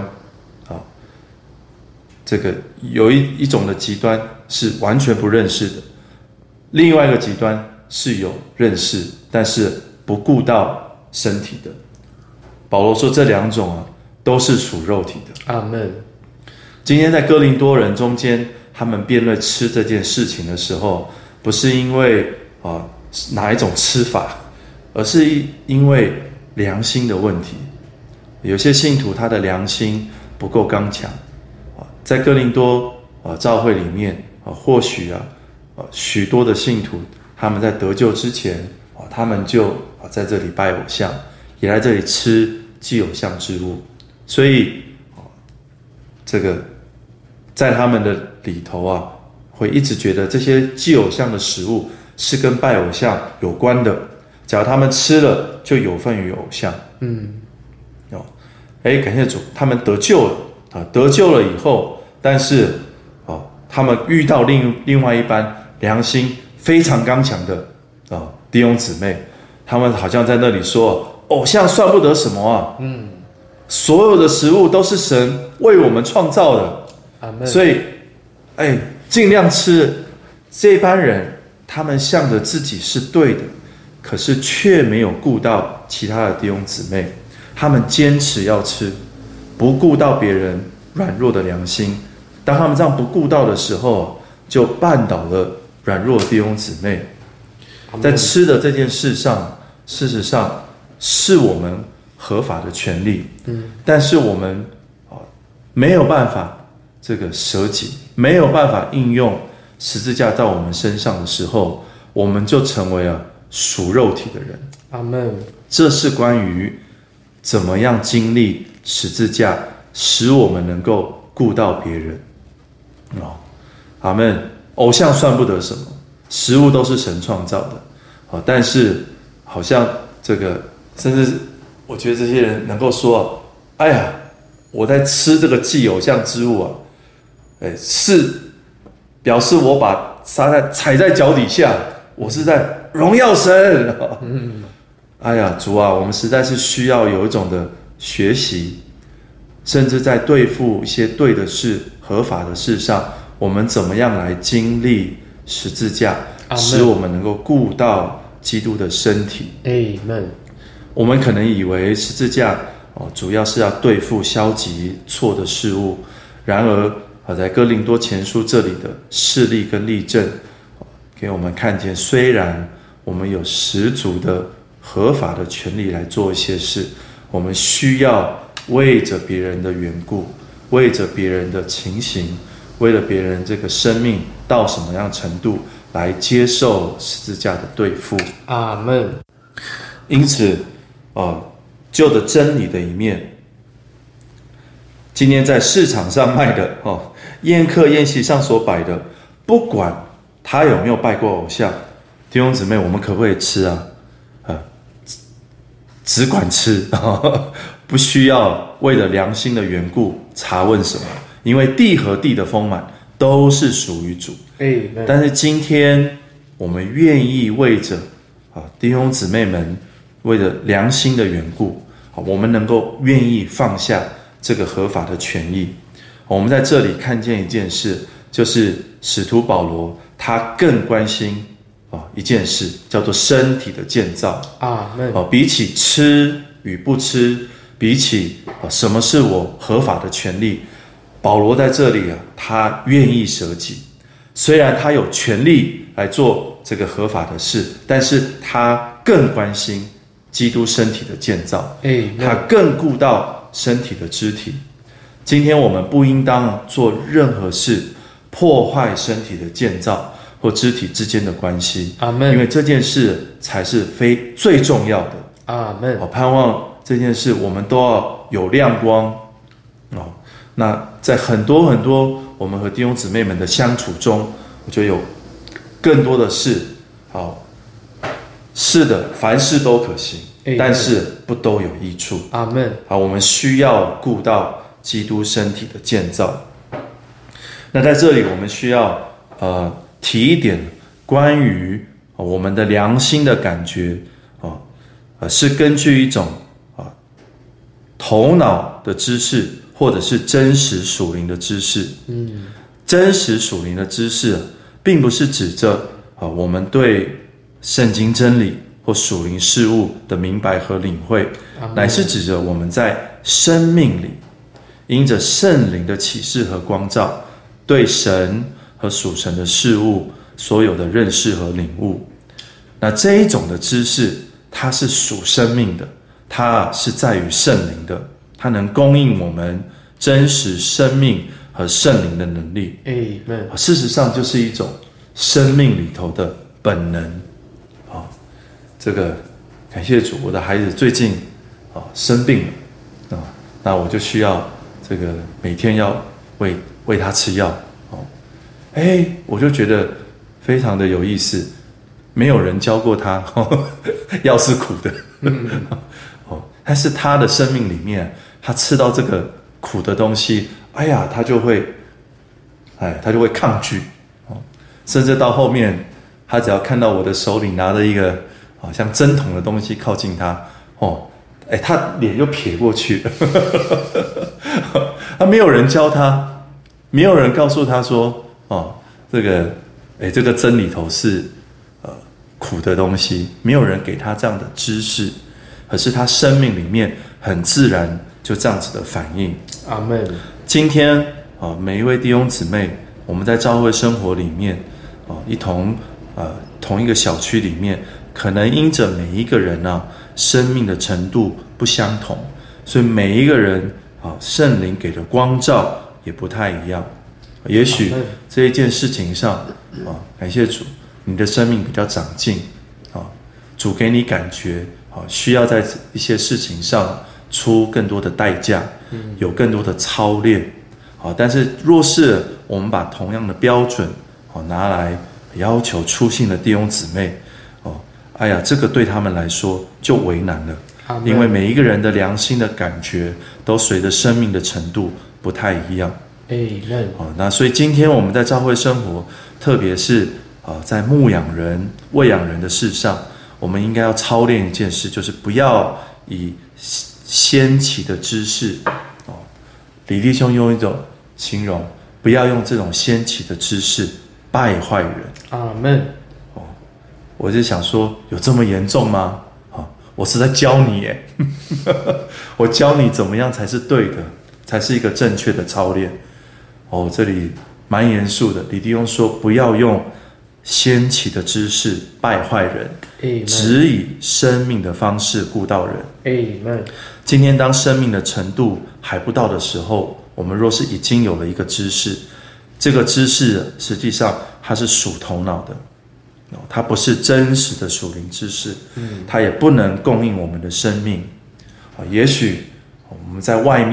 这个有一一种的极端是完全不认识的，另外一个极端是有认识，但是不顾到身体的。保罗说这两种啊都是属肉体的。 阿们。 今天在哥林多人中间，他们辩论吃这件事情的时候，不是因为啊、呃、哪一种吃法，而是因为良心的问题。有些信徒他的良心不够刚强。在哥林多啊教会里面啊，或许啊啊许多的信徒，他们在得救之前啊，他们就啊在这里拜偶像，也来这里吃祭偶像之物，所以啊这个在他们的里头啊，会一直觉得这些祭偶像的食物是跟拜偶像有关的，假如他们吃了，就有份于偶像。嗯，哦，哎，感谢主，他们得救了。啊，得救了以后，但是哦，他们遇到另另外一班良心非常刚强的啊、哦、弟兄姊妹，他们好像在那里说，偶像算不得什么啊，嗯，所有的食物都是神为我们创造的，阿们。所以，哎，尽量吃。这班人，他们向着自己是对的，可是却没有顾到其他的弟兄姊妹，他们坚持要吃。不顾到别人软弱的良心，当他们这样不顾到的时候，就绊倒了软弱的弟兄姊妹。在吃的这件事上，事实上是我们合法的权利，嗯，但是我们啊没有办法这个舍己，没有办法应用十字架到我们身上的时候，我们就成为了属肉体的人。 阿们。 这是关于怎么样经历十字架，使我们能够顾到别人。哦，阿们。偶像算不得什么，食物都是神创造的。哦，但是好像这个，甚至我觉得这些人能够说，哎呀，我在吃这个祭偶像之物啊，哎，是表示我把撒旦踩在脚底下，我是在荣耀神。嗯，哎呀，主啊，我们实在是需要有一种的学习，甚至在对付一些对的事、合法的事上，我们怎么样来经历十字架，使我们能够顾到基督的身体。 Amen。 我们可能以为十字架哦，主要是要对付消极错的事物，然而啊，在哥林多前书这里的事例跟例证，给我们看见，虽然我们有十足的合法的权利来做一些事，我们需要为着别人的缘故，为着别人的情形，为了别人这个生命到什么样程度，来接受十字架的对付。 阿们。 因此，哦，就着真理的一面， 今天在市场上卖的哦，宴客宴席上所摆的，不管他有没有拜过偶像，弟兄姊妹，我们可不可以吃啊？呃，只管吃，不需要为了良心的缘故查问什么，因为地和地的丰满都是属于主。但是今天我们愿意为着啊弟兄姊妹们为了良心的缘故，我们能够愿意放下这个合法的权益。我们在这里看见一件事，就是使徒保罗他更关心啊一件事，叫做身体的建造。 啊， 比起吃与不吃，比起啊什么是我合法的权利，保罗在这里啊，他愿意舍己。虽然他有权利来做这个合法的事，但是他更关心基督身体的建造，他更顾到身体的肢体。今天我们不应当做任何事破坏身体的建造或肢体之间的关系， 阿们。 因为这件事才是非最重要的， 阿们。 我盼望这件事我们都要有亮光哦。那在很多很多我们和弟兄姊妹们的相处中，我觉得有更多的事，好，是的，凡事都可行，但是不都有益处。 阿们。 好，我们需要顾到基督身体的建造。那在这里，我们需要呃提一点关于、呃、我们的良心的感觉啊、呃呃，是根据一种啊、呃、头脑的知识，或者是真实属灵的知识。 嗯， 真实属灵的知识，并不是指着啊、呃、我们对圣经真理或属灵事物的明白和领会，乃是指着我们在生命里，因着圣灵的启示和光照，对神和属神的事物所有的认识和领悟。那这一种的知识，它是属生命的，它是在于圣灵的，它能供应我们真实生命和圣灵的能力。 Amen。 事实上，就是一种生命里头的本能。啊，这个感谢主，我的孩子最近啊生病了啊，那我就需要这个每天要喂喂他吃药。哦，哎，我就觉得非常的有意思，没有人教过他，哦、药是苦的。哦，但是他的生命里面，他吃到这个苦的东西，哎呀，他就会，哎，他就会抗拒。哦，甚至到后面，他只要看到我的手里拿着一个好像针筒的东西靠近他，哦，哎，他脸就撇过去了。他没有人教他，没有人告诉他说，哦，这个，哎，这个针里头是呃苦的东西，没有人给他这样的知识，可是他生命里面很自然就这样子的反应。 阿们。 今天啊、呃，每一位弟兄姊妹，我们在教会生活里面啊、呃，一同呃同一个小区里面，可能因着每一个人啊生命的程度不相同，所以每一个人啊圣灵给的光照也不太一样。也许这一件事情上啊，感谢主，你的生命比较长进啊，主给你感觉啊，需要在一些事情上出更多的代价，有更多的操练。好，但是若是我们把同样的标准好拿来要求初信的弟兄姊妹，哦，哎呀，这个对他们来说就为难了，因为每一个人的良心的感觉都随着生命的程度不太一样。 Amen。 哦，那所以今天我们在教会生活，特别是啊、呃、在牧养人、喂养人的事上，我们应该要操练一件事，就是不要以先期的知识，哦，李弟兄用一种形容，不要用这种先期的知识败坏人。 阿们。 哦，我就想说，有这么严重吗？啊、哦，我是在教你耶，我教你怎么样才是对的，才是一个正确的操练。哦，这里蛮严肃的。李弟兄说，不要用先期的知识败坏人， Amen。 只以生命的方式顾到人。 Amen。 今天当生命的程度还不到的时候，我们若是已经有了一个知识，这个知识实际上它是属头脑的，它不是真实的属灵知识，它也不能供应我们的生命。也许我们在外面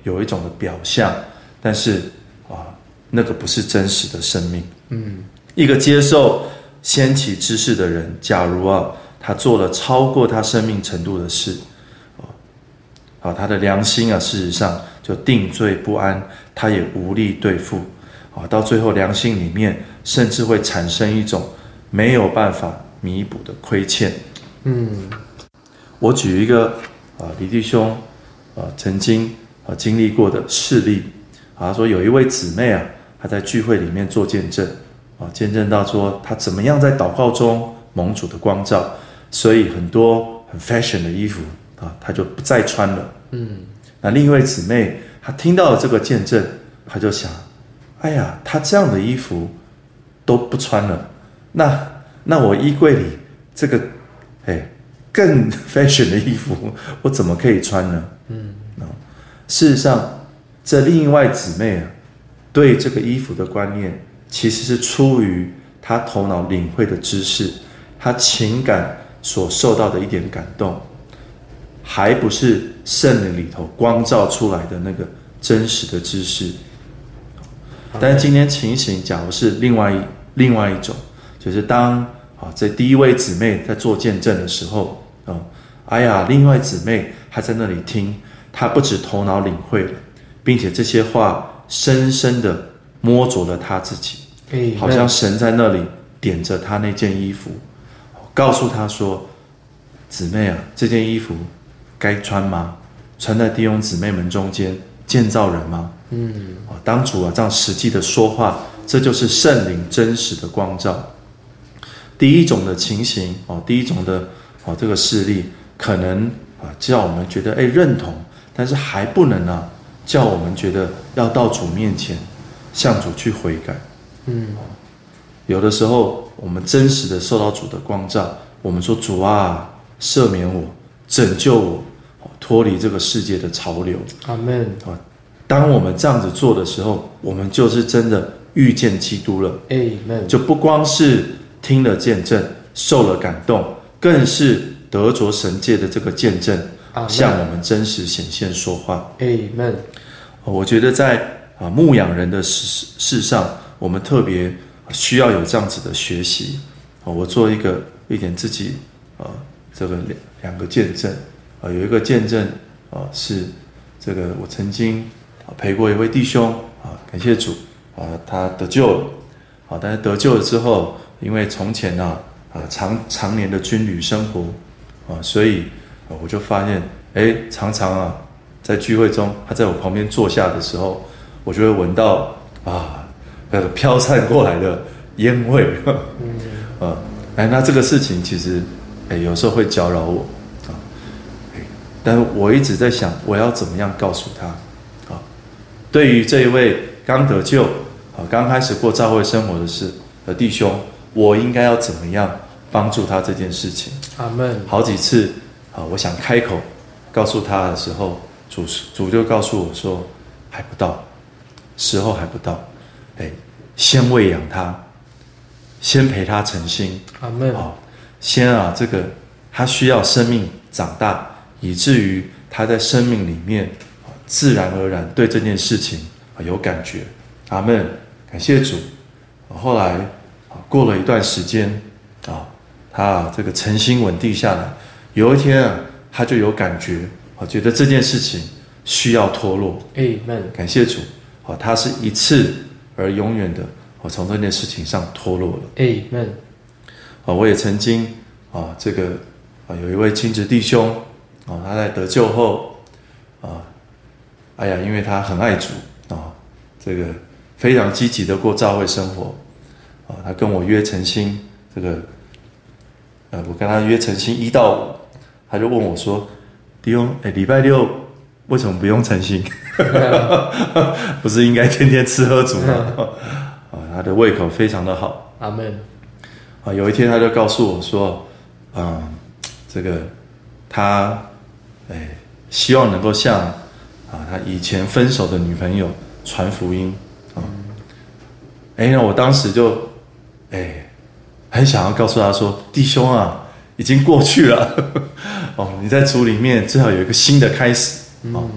有一种的表象，但是啊，那个不是真实的生命。 嗯， 一个接受先期知识的人，假如啊，他做了超过他生命程度的事，啊，他的良心啊，事实上就定罪不安，他也无力对付。啊，到最后良心里面甚至会产生一种没有办法弥补的亏欠。 嗯， 我举一个啊，李弟兄啊曾经啊经历过的事例啊，他说有一位姊妹啊，她在聚会里面做见证啊，见证到说她怎么样在祷告中蒙主的光照，所以很多很 fashion 的衣服啊，她就不再穿了。 嗯， 那另一位姊妹她听到了这个见证，她就想，哎呀，她这样的衣服都不穿了，那那我衣柜里这个哎更 fashion 的衣服，我怎么可以穿呢？ 嗯， 事实上，这另外姊妹啊，对这个衣服的观念，其实是出于她头脑领会的知识，她情感所受到的一点感动，还不是圣灵里头光照出来的那个真实的知识。但是今天情形，假如是另外一另外一种，就是当啊这第一位姊妹在做见证的时候啊，哎呀，另外姊妹她在那里听，她不止头脑领会了，并且这些话深深的摸着了她自己，好像神在那里点着她那件衣服，告诉她说：“姊妹啊，这件衣服该穿吗？穿在弟兄姊妹们中间，建造人吗？” 嗯， 当主啊这样实际的说话，这就是圣灵真实的光照。第一种的情形哦，第一种的哦这个事例，可能啊叫我们觉得哎认同，但是还不能啊叫我们觉得要到主面前向主去悔改。 嗯， 有的时候我们真实的受到主的光照，我们说主啊赦免我，拯救我，脱离这个世界的潮流。 阿们。 当我们这样子做的时候，我们就是真的遇见基督了。 Amen。 就不光是听了见证，受了感动，更是得着神界的这个见证，向我们真实显现说话。 Amen。 我觉得在啊牧养人的事事上，我们特别需要有这样子的学习。我做一个一点自己啊这个两两个见证啊，有一个见证啊是这个我曾经陪过一位弟兄啊，感谢主啊，他得救了啊，但是得救了之后，因为从前啊啊常常年的军旅生活啊，所以啊我就发现，哎，常常啊在聚会中，他在我旁边坐下的时候，我就会闻到啊那个飘散过来的烟味，嗯啊，哎，那这个事情其实哎有时候会搅扰我啊，哎，但是我一直在想，我要怎么样告诉他。对于这一位刚得救、啊刚开始过教会生活的是的弟兄，我应该要怎么样帮助他这件事情？ 阿们。 好几次啊，我想开口告诉他的时候，主主就告诉我说，还不到，时候还不到，哎，先喂养他，先陪他诚心。 阿们。 好，先啊，这个他需要生命长大，以至于他在生命里面。自然而然对这件事情有感觉，阿们，感谢主。后来过了一段时间啊，他这个诚心稳定下来，有一天啊，他就有感觉，觉得这件事情需要脱落。 Amen。 感谢主，他是一次而永远的，从这件事情上脱落了。 Amen。 我也曾经啊，这个啊有一位亲直弟兄啊，他在得救后啊。哎呀，因为他很爱主啊，这个非常积极的过教会生活啊，他跟我约诚心，这个呃，我跟他约诚心一到五，他就问我说：“弟兄，哎，礼拜六为什么不用诚心？不是应该天天吃喝足吗？”啊，他的胃口非常的好。 阿们。 啊，有一天他就告诉我说：“嗯，这个他哎，希望能够像。”啊，他以前分手的女朋友传福音啊，哎、嗯，那我当时就，哎，很想要告诉他说，弟兄啊，已经过去了，哦，你在主里面最好有一个新的开始，哦，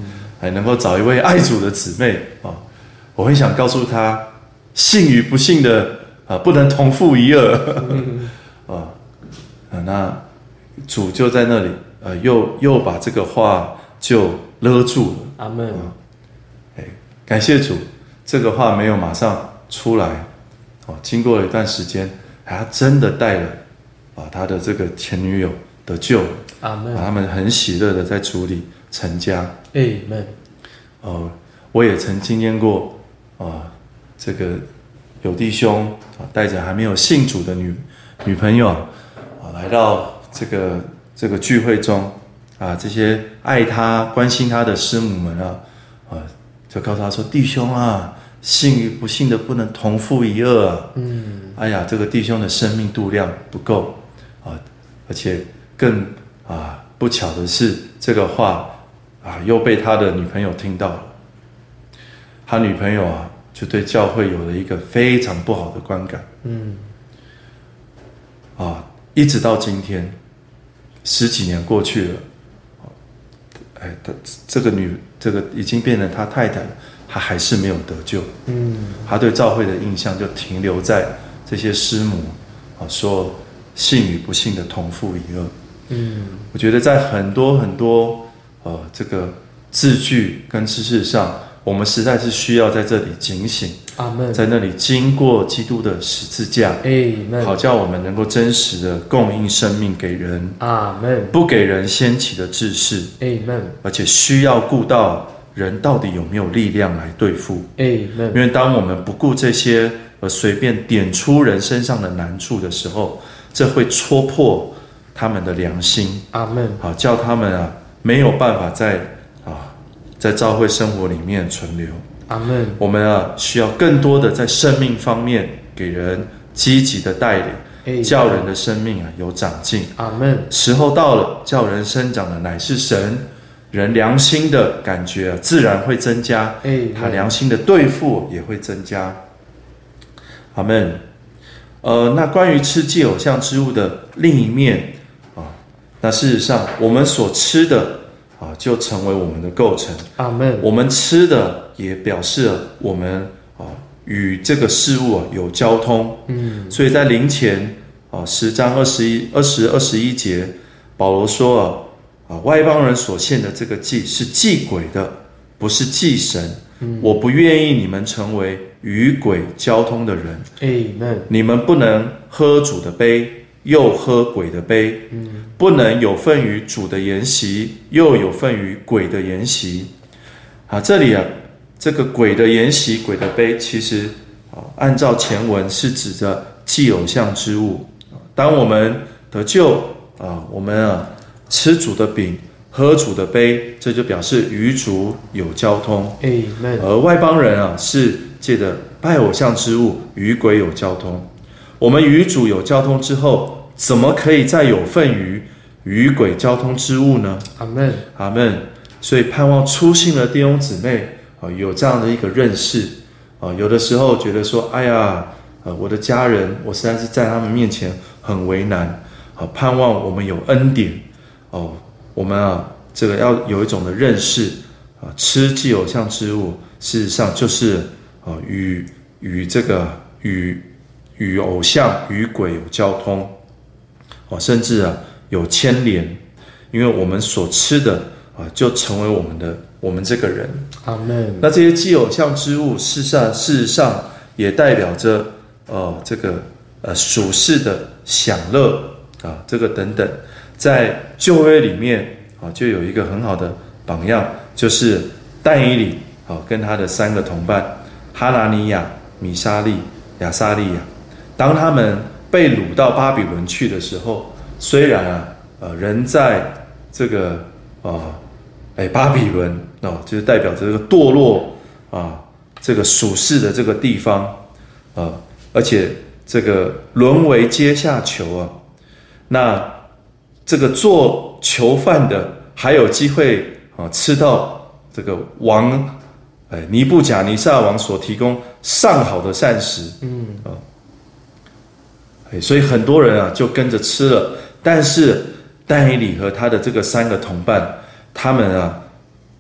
还能够找一位爱主的姊妹啊，我会想告诉他，信与不信的啊，不能同负一轭啊。那主就在那里，呃，又又把这个话就勒住了。 阿们。 哎，感谢主，这个话没有马上出来，哦，经过了一段时间，他真的带了啊他的这个前女友得救了。 阿们。 他们很喜乐的在主里成家。 阿们。 哦，我也曾经验过啊，这个有弟兄啊带着还没有信主的女女朋友啊来到这个这个聚会中啊，这些爱他关心他的师母们啊啊，就告诉他说：“弟兄啊，信与不信的不能同负一轭啊。”嗯，哎呀，这个弟兄的生命度量不够啊，而且更啊不巧的是，这个话啊又被他的女朋友听到了。他女朋友啊就对教会有了一个非常不好的观感。嗯，啊，一直到今天，十几年过去了，哎，他这个女这个已经变成他太太了，他还是没有得救。嗯，他对教会的印象就停留在这些师母啊说信与不信的同负一轭。嗯，我觉得在很多很多呃这个字句跟知识上，我们实在是需要在这里警醒。 阿们。在那里经过基督的十字架，好叫我们能够真实的供应生命给人。 阿们。 不给人掀起的志士。 阿们。而且需要顾到人到底有没有力量来对付。 阿们。 因为当我们不顾这些而随便点出人身上的难处的时候，这会戳破他们的良心。 阿们。 好，叫他们啊没有办法在啊在教会生活里面存留。 阿们。 我们啊需要更多的在生命方面给人积极的带领，叫人的生命啊有长进。 阿们。 时候到了，叫人生长的乃是神，人良心的感觉、啊、自然会增加，他良心的对付也会增加。阿们。呃，那关于吃祭偶像之物的另一面啊，那事实上我们所吃的啊，就成为我们的构成。 阿们。 我们吃的也表示了我们啊与这个事物啊有交通。嗯，所以在灵前啊十章二十一、二十、二十一节，保罗说啊啊外邦人所献的这个祭是祭鬼的，不是祭神。嗯，我不愿意你们成为与鬼交通的人。 Amen。 你们不能喝主的杯，又喝鬼的杯。嗯，不能有份于主的筵席，又有份于鬼的筵席。啊，这里啊，这个鬼的筵席、鬼的杯，其实啊，按照前文是指着祭偶像之物。当我们得救啊，我们啊吃主的饼，喝主的杯，这就表示与主有交通。 Amen。 而外邦人啊，是借着拜偶像之物与鬼有交通。我们与主有交通之后，怎么可以再有份于与鬼交通之物呢？ 阿们， 阿们。所以盼望初信的弟兄姊妹啊，有这样的一个认识啊。有的时候觉得说，哎呀，呃，我的家人，我实在是在他们面前很为难啊。盼望我们有恩典哦。我们啊，这个要有一种的认识啊，吃祭偶像之物，事实上就是啊，与与这个与与偶像与鬼有交通哦，甚至啊有牵连，因为我们所吃的啊，就成为我们的我们这个人。 阿们。 那这些祭偶像之物，事实上事实上也代表着呃这个呃属世的享乐啊，这个等等。在旧约里面啊，就有一个很好的榜样，就是但以理啊跟他的三个同伴哈拿尼亚、米沙利、亚撒利亚，当他们被掳到巴比伦去的时候，虽然啊呃人在这个啊哎巴比伦哦，就是代表着这个堕落啊这个属世的这个地方啊，而且这个沦为阶下囚啊，那这个做囚犯的还有机会啊吃到这个王哎尼布甲尼撒王所提供上好的膳食。嗯啊，哎，所以很多人啊就跟着吃了，但是但以理和他的这个三个同伴，他们啊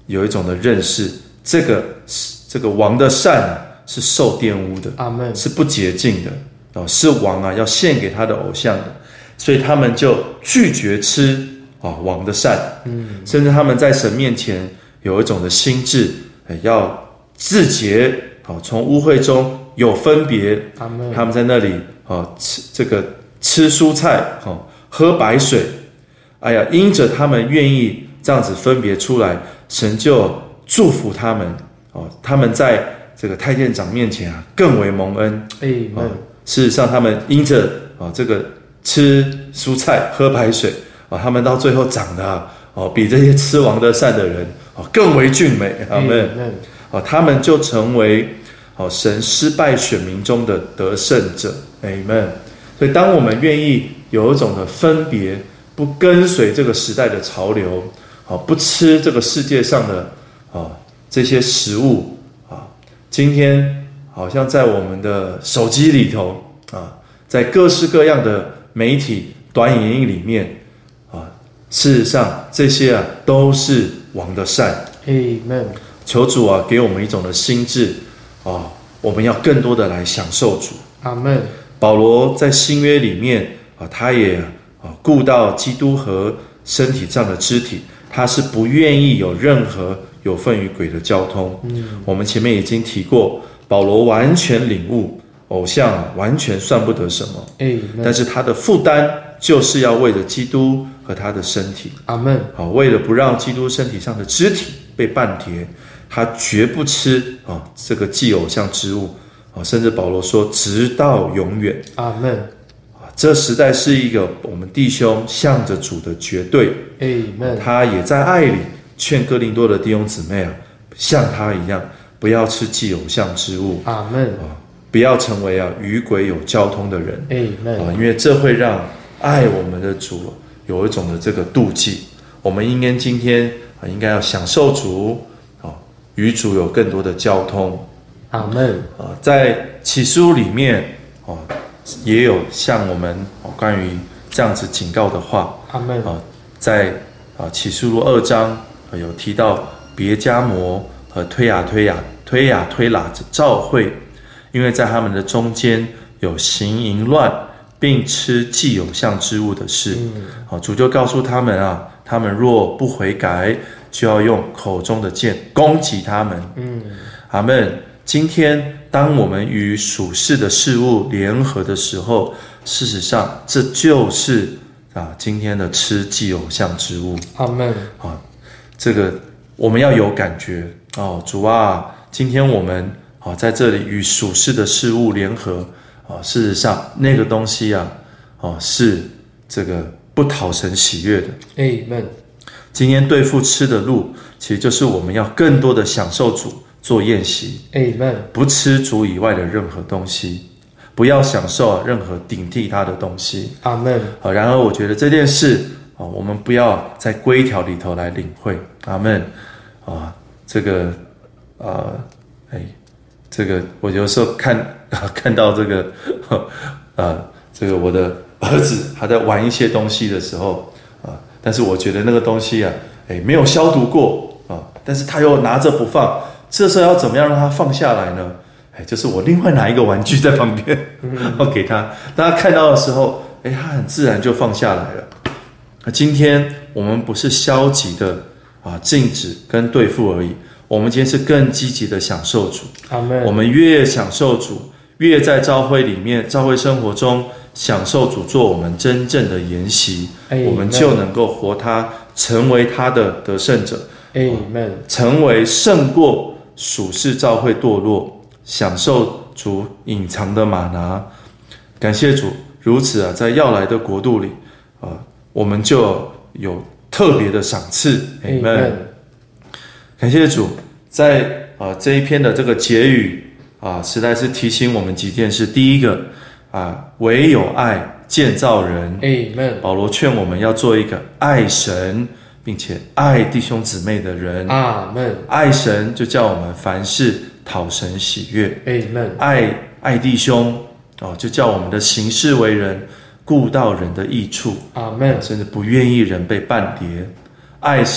有一种的认识，这个这个王的善啊是受玷污的， 阿们， 是不洁净的哦，是王啊要献给他的偶像的，所以他们就拒绝吃啊王的善，嗯，甚至他们在神面前有一种的心志，要自洁，好从污秽中有分别， 阿们， 他们在那里啊吃这个吃蔬菜，哦喝白水，哎呀，因着他们愿意这样子分别出来，神就祝福他们哦，他们在这个太监长面前啊更为蒙恩， 哎， 哦，事实上他们因着啊这个吃蔬菜喝白水啊，他们到最后长得啊哦比这些吃王的善的人哦更为俊美，阿们，啊他们就成为哦神失败选民中的得胜者，阿们。所以当我们愿意有一种的分别，不跟随这个时代的潮流，啊不吃这个世界上的啊这些食物啊，今天好像在我们的手机里头啊，在各式各样的媒体短影音里面啊，事实上这些啊都是王的善。 Amen。 求主啊给我们一种的心志啊，我们要更多的来享受主。 阿们。 保罗在新约里面啊，他也啊顾到基督和身体上的肢体，他是不愿意有任何有份于鬼的交通。嗯，我们前面已经提过，保罗完全领悟偶像、啊、完全算不得什么，但是他的负担就是要为了基督和他的身体。 阿们。 好，为了不让基督身体上的肢体被絆跌，他绝不吃啊这个祭偶像之物。甚至保罗说直到永远。 阿们。 这实在是一个我们弟兄向着主的绝对。 Amen。 他也在爱里劝哥林多的弟兄姊妹啊，像他一样不要吃祭偶像之物。 阿们。 不要成为啊与鬼有交通的人。 Amen。 因为这会让爱我们的主有一种的这个妒忌。我们应该今天啊应该要享受主啊，与主有更多的交通。 阿们。 啊，在启示录里面哦，也有像我们哦关于这样子警告的话。 阿们。 啊，在啊启示录二章有提到别迦摩和推雅推雅推雅推喇的召会，因为在他们的中间有行淫乱并吃祭偶像之物的事。好、嗯，主就告诉他们啊，他们若不悔改，就要用口中的剑攻击他们。嗯，阿们。今天当我们与属世的事物联合的时候，事实上这就是啊今天的吃祭偶像之物。 阿们。 啊，这个我们要有感觉哦，主啊，今天我们啊在这里与属世的事物联合啊，事实上那个东西啊，哦是这个不讨神喜悦的。 Amen。 今天对付吃的路，其实就是我们要更多的享受主。做宴席， Amen。 不吃主以外的任何东西，不要享受任何顶替他的东西。 阿们。 好，然而我觉得这件事啊，我们不要在规条里头来领会。阿们。啊，这个呃，哎，这个我有时候看看到这个呃，这个我的儿子他在玩一些东西的时候啊，但是我觉得那个东西啊，哎，没有消毒过啊，但是他又拿着不放。这时候要怎么样让他放下来呢？哎，就是我另外拿一个玩具在旁边，要给他，当他看到的时候，哎，他很自然就放下来了。今天我们不是消极的啊禁止跟对付而已，我们今天是更积极的享受主。 阿们。 我们越享受主，越在教会里面、教会生活中享受主，做我们真正的筵席，我们就能够活他，成为他的得胜者。 Amen。 成为胜过属世教会堕落，享受主隐藏的玛拿。感谢主，如此啊，在要来的国度里啊，我们就有特别的赏赐。Amen。感谢主，在啊这一篇的这个结语啊，实在是提醒我们几件事。第一个啊，唯有爱建造人。 Amen。 保罗劝我们要做一个爱神并且爱弟兄姊妹的人。 阿们。 爱神就叫我们凡事讨神喜悦。 Amen。 爱爱弟兄哦，就叫我们的行事为人顾到人的益处。 阿们。 甚至不愿意人被絆跌。爱是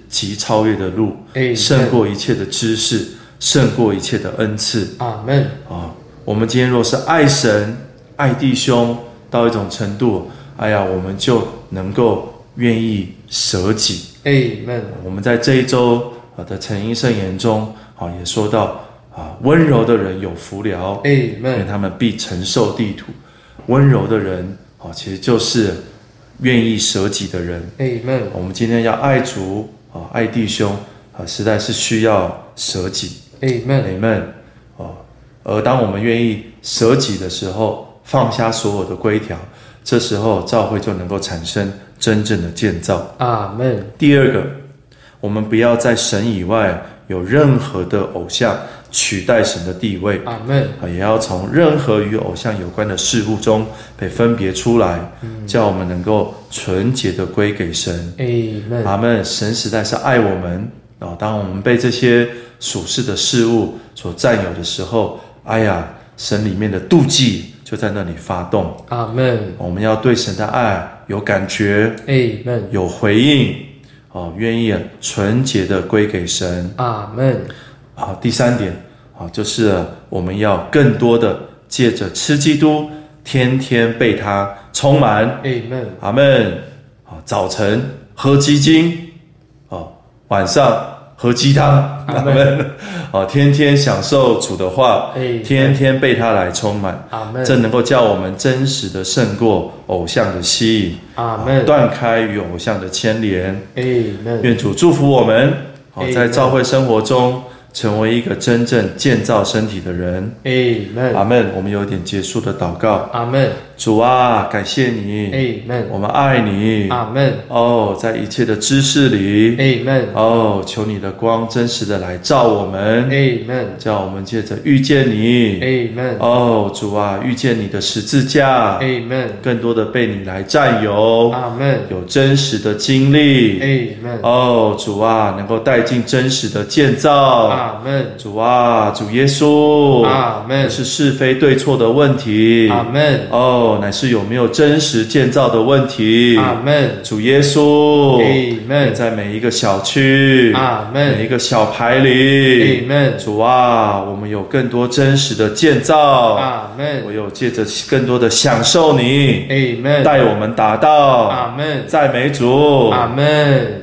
极超越的路， Amen 胜过一切的知识，胜过一切的恩赐。 阿门。 啊，我们今天若是爱神、爱弟兄到一种程度，哎呀，我们就能够愿意舍己。 Amen。 我们在这一周的晨音圣言中，啊，也说到啊，温柔的人有福了，因为 Amen。 他们必承受地土。温柔的人，啊，其实就是愿意舍己的人。 Amen。 我们今天要爱主啊，爱弟兄啊，实在是需要舍己。 Amen。 Amen。哦，而当我们愿意舍己的时候，放下所有的规条，这时候教会就能够产生真正的建造。 阿门。 第二个，我们不要在神以外有任何的偶像取代神的地位。 阿门。 啊，也要从任何与偶像有关的事物中被分别出来，嗯、叫我们能够纯洁的归给神。 Amen。 阿们。神实在是爱我们啊！当我们被这些属世的事物所占有的时候，哎呀，神里面的妒忌就在那里发动。 阿门。 我们要对神的爱有感觉， Amen。 有回应，哦，愿意纯洁的归给神。 阿门。 好，第三点，好，就是我们要更多的借着吃基督，天天被他充满。 Amen。 阿们。好，早晨喝鸡精，哦，晚上喝鸡汤。阿们。哦，天天享受主的话，天天被他来充满。 阿们。 这能够叫我们真实的胜过偶像的吸引。 阿们。 断开与偶像的牵连。 Amen。 愿主祝福我们，好，在教会生活中成为一个真正建造身体的人。 Amen。 阿们。我们有点结束的祷告。 阿们。 主啊，感谢你。 Amen。 我们爱你。 阿们。 哦，在一切的知识里。 Amen。 哦，求你的光真实的来照我们。 Amen。 叫我们借着遇见你。 Amen。 哦，主啊，遇见你的十字架。 Amen。 更多的被你来占有。 阿们。 有真实的经历。 Amen。 哦，主啊，能够带进真实的建造。 阿们。 主啊，主耶稣。 阿们。 不是是非对错的问题。 阿们。 哦，乃是有没有真实建造的问题。 阿们。 主耶稣。 Amen。 在每一个小区。 阿们。 每一个小牌里。 Amen。 主啊，我们有更多真实的建造。 阿们。 我有借着更多的享受你。 Amen。 带我们达到。 阿们。 赞美主。 阿们。